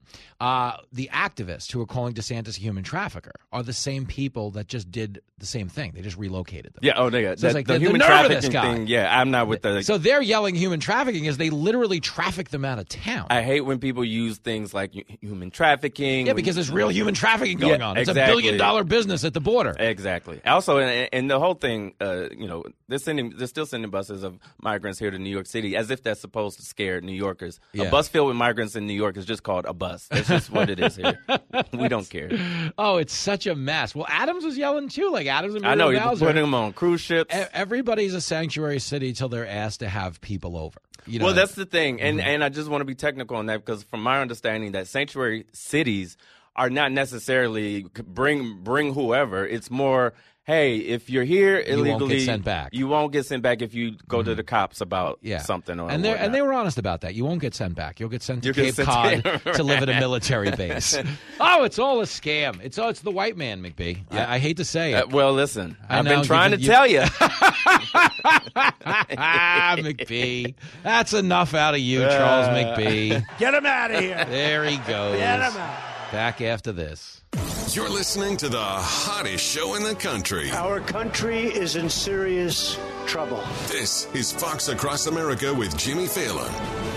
The activists who are calling DeSantis a human trafficker are the same people that just did the same thing. They just relocated them.
Yeah, they got
so like
the human trafficking thing. Yeah, I'm not with the...
So they're yelling human trafficking as they literally traffic them out of town.
I hate when people use things like human trafficking.
Yeah, because there's real human trafficking going on. It's
exactly.
$1 billion business at the border.
Exactly. Also, and the whole thing, they're still sending buses of migrants here to New York City as if that's supposed to scare New Yorkers. Yeah. A bus filled with migrants in New York is just called a bus. That's just what it is here. We don't care.
Oh, it's such a mess. Well, Adams was yelling too, like Adams and
I know, you're putting them on cruise ships.
Everybody's a sanctuary city till they're asked to have people over.
Well, that's the thing, and I just want to be technical on that because from my understanding that sanctuary cities are not necessarily bring whoever. It's more, hey, if you're here illegally,
you won't get sent back.
You won't get sent back if you go to the cops about something. Or
and they were honest about that. You won't get sent back. You'll get sent to Cape Cod to live at a military base. Oh, it's all a scam. It's the white man, McBee. Yeah. I hate to say it.
Well, listen, I've been trying to tell you.
McBee. That's enough out of you, Charles McBee.
Get him out of here.
There he goes.
Get him out.
Back after this.
You're listening to the hottest show in the country.
Our country is in serious trouble.
This is Fox Across America with Jimmy Fallon.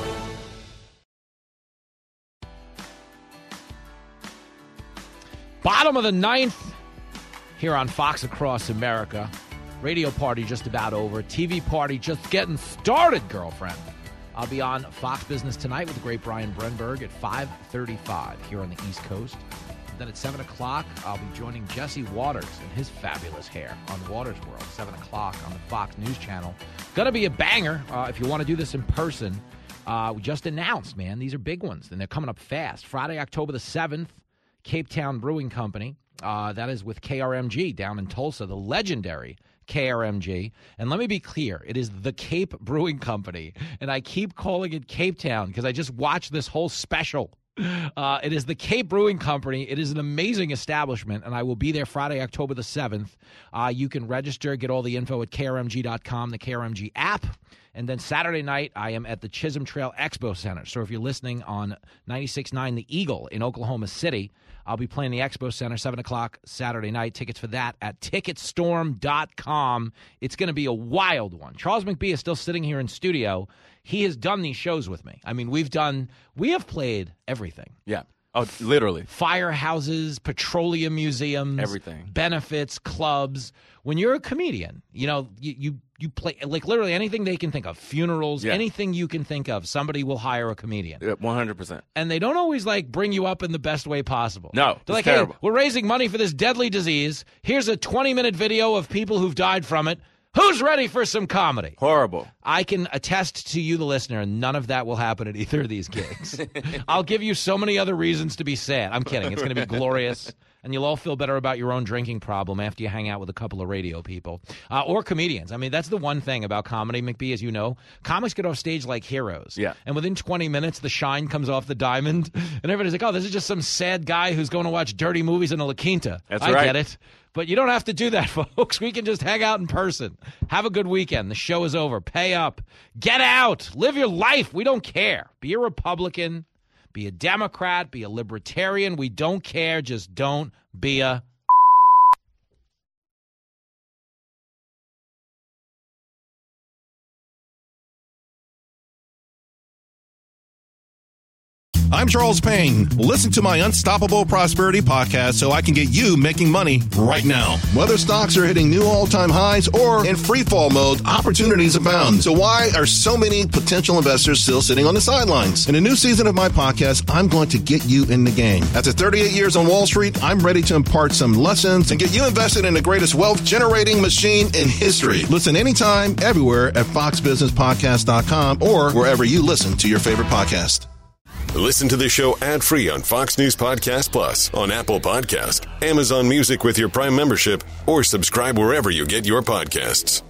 Bottom of the ninth here on Fox Across America. Radio party just about over. TV party just getting started, girlfriend. I'll be on Fox Business Tonight with the great Brian Brenberg at 5:35 here on the East Coast. Then at 7 o'clock, I'll be joining Jesse Waters and his fabulous hair on Waters World, 7 o'clock on the Fox News Channel. Going to be a banger if you want to do this in person. We just announced, man, these are big ones, and they're coming up fast. Friday, October the 7th, Cape Town Brewing Company. That is with KRMG down in Tulsa, the legendary KRMG. And let me be clear, it is the Cape Brewing Company, and I keep calling it Cape Town because I just watched this whole special. It is the Cape Brewing Company. It is an amazing establishment, and I will be there Friday, October the 7th. You can register, get all the info at krmg.com, the KRMG app. And then Saturday night, I am at the Chisholm Trail Expo Center. So if you're listening on 96.9 The Eagle in Oklahoma City, I'll be playing the Expo Center, 7 o'clock Saturday night. Tickets for that at Ticketstorm.com. It's going to be a wild one. Charles McBee is still sitting here in studio. He has done these shows with me. I mean, we have played everything.
Yeah. Oh, literally.
Firehouses, petroleum museums.
Everything.
Benefits, clubs. When you're a comedian, you play, like, literally anything they can think of. Funerals, anything you can think of, somebody will hire a comedian.
100%.
And they don't always, bring you up in the best way possible.
No,
they're like,
terrible.
Hey, we're raising money for this deadly disease. Here's a 20-minute video of people who've died from it. Who's ready for some comedy?
Horrible.
I can attest to you, the listener, none of that will happen at either of these gigs. I'll give you so many other reasons to be sad. I'm kidding. It's going to be glorious, and you'll all feel better about your own drinking problem after you hang out with a couple of radio people or comedians. I mean, that's the one thing about comedy, McBee, as you know. Comics get off stage like heroes.
Yeah.
And within 20 minutes, the shine comes off the diamond, and everybody's like, oh, this is just some sad guy who's going to watch dirty movies in a La Quinta.
That's
I
right.
get it. But you don't have to do that, folks. We can just hang out in person. Have a good weekend. The show is over. Pay up. Get out. Live your life. We don't care. Be a Republican. Be a Democrat. Be a Libertarian. We don't care. Just don't be a...
I'm Charles Payne. Listen to my Unstoppable Prosperity podcast so I can get you making money right now. Whether stocks are hitting new all-time highs or in free fall mode, opportunities abound. So why are so many potential investors still sitting on the sidelines? In a new season of my podcast, I'm going to get you in the game. After 38 years on Wall Street, I'm ready to impart some lessons and get you invested in the greatest wealth-generating machine in history. Listen anytime, everywhere at foxbusinesspodcast.com or wherever you listen to your favorite podcast.
Listen to the show ad-free on Fox News Podcast Plus, on Apple Podcast, Amazon Music with your Prime membership, or subscribe wherever you get your podcasts.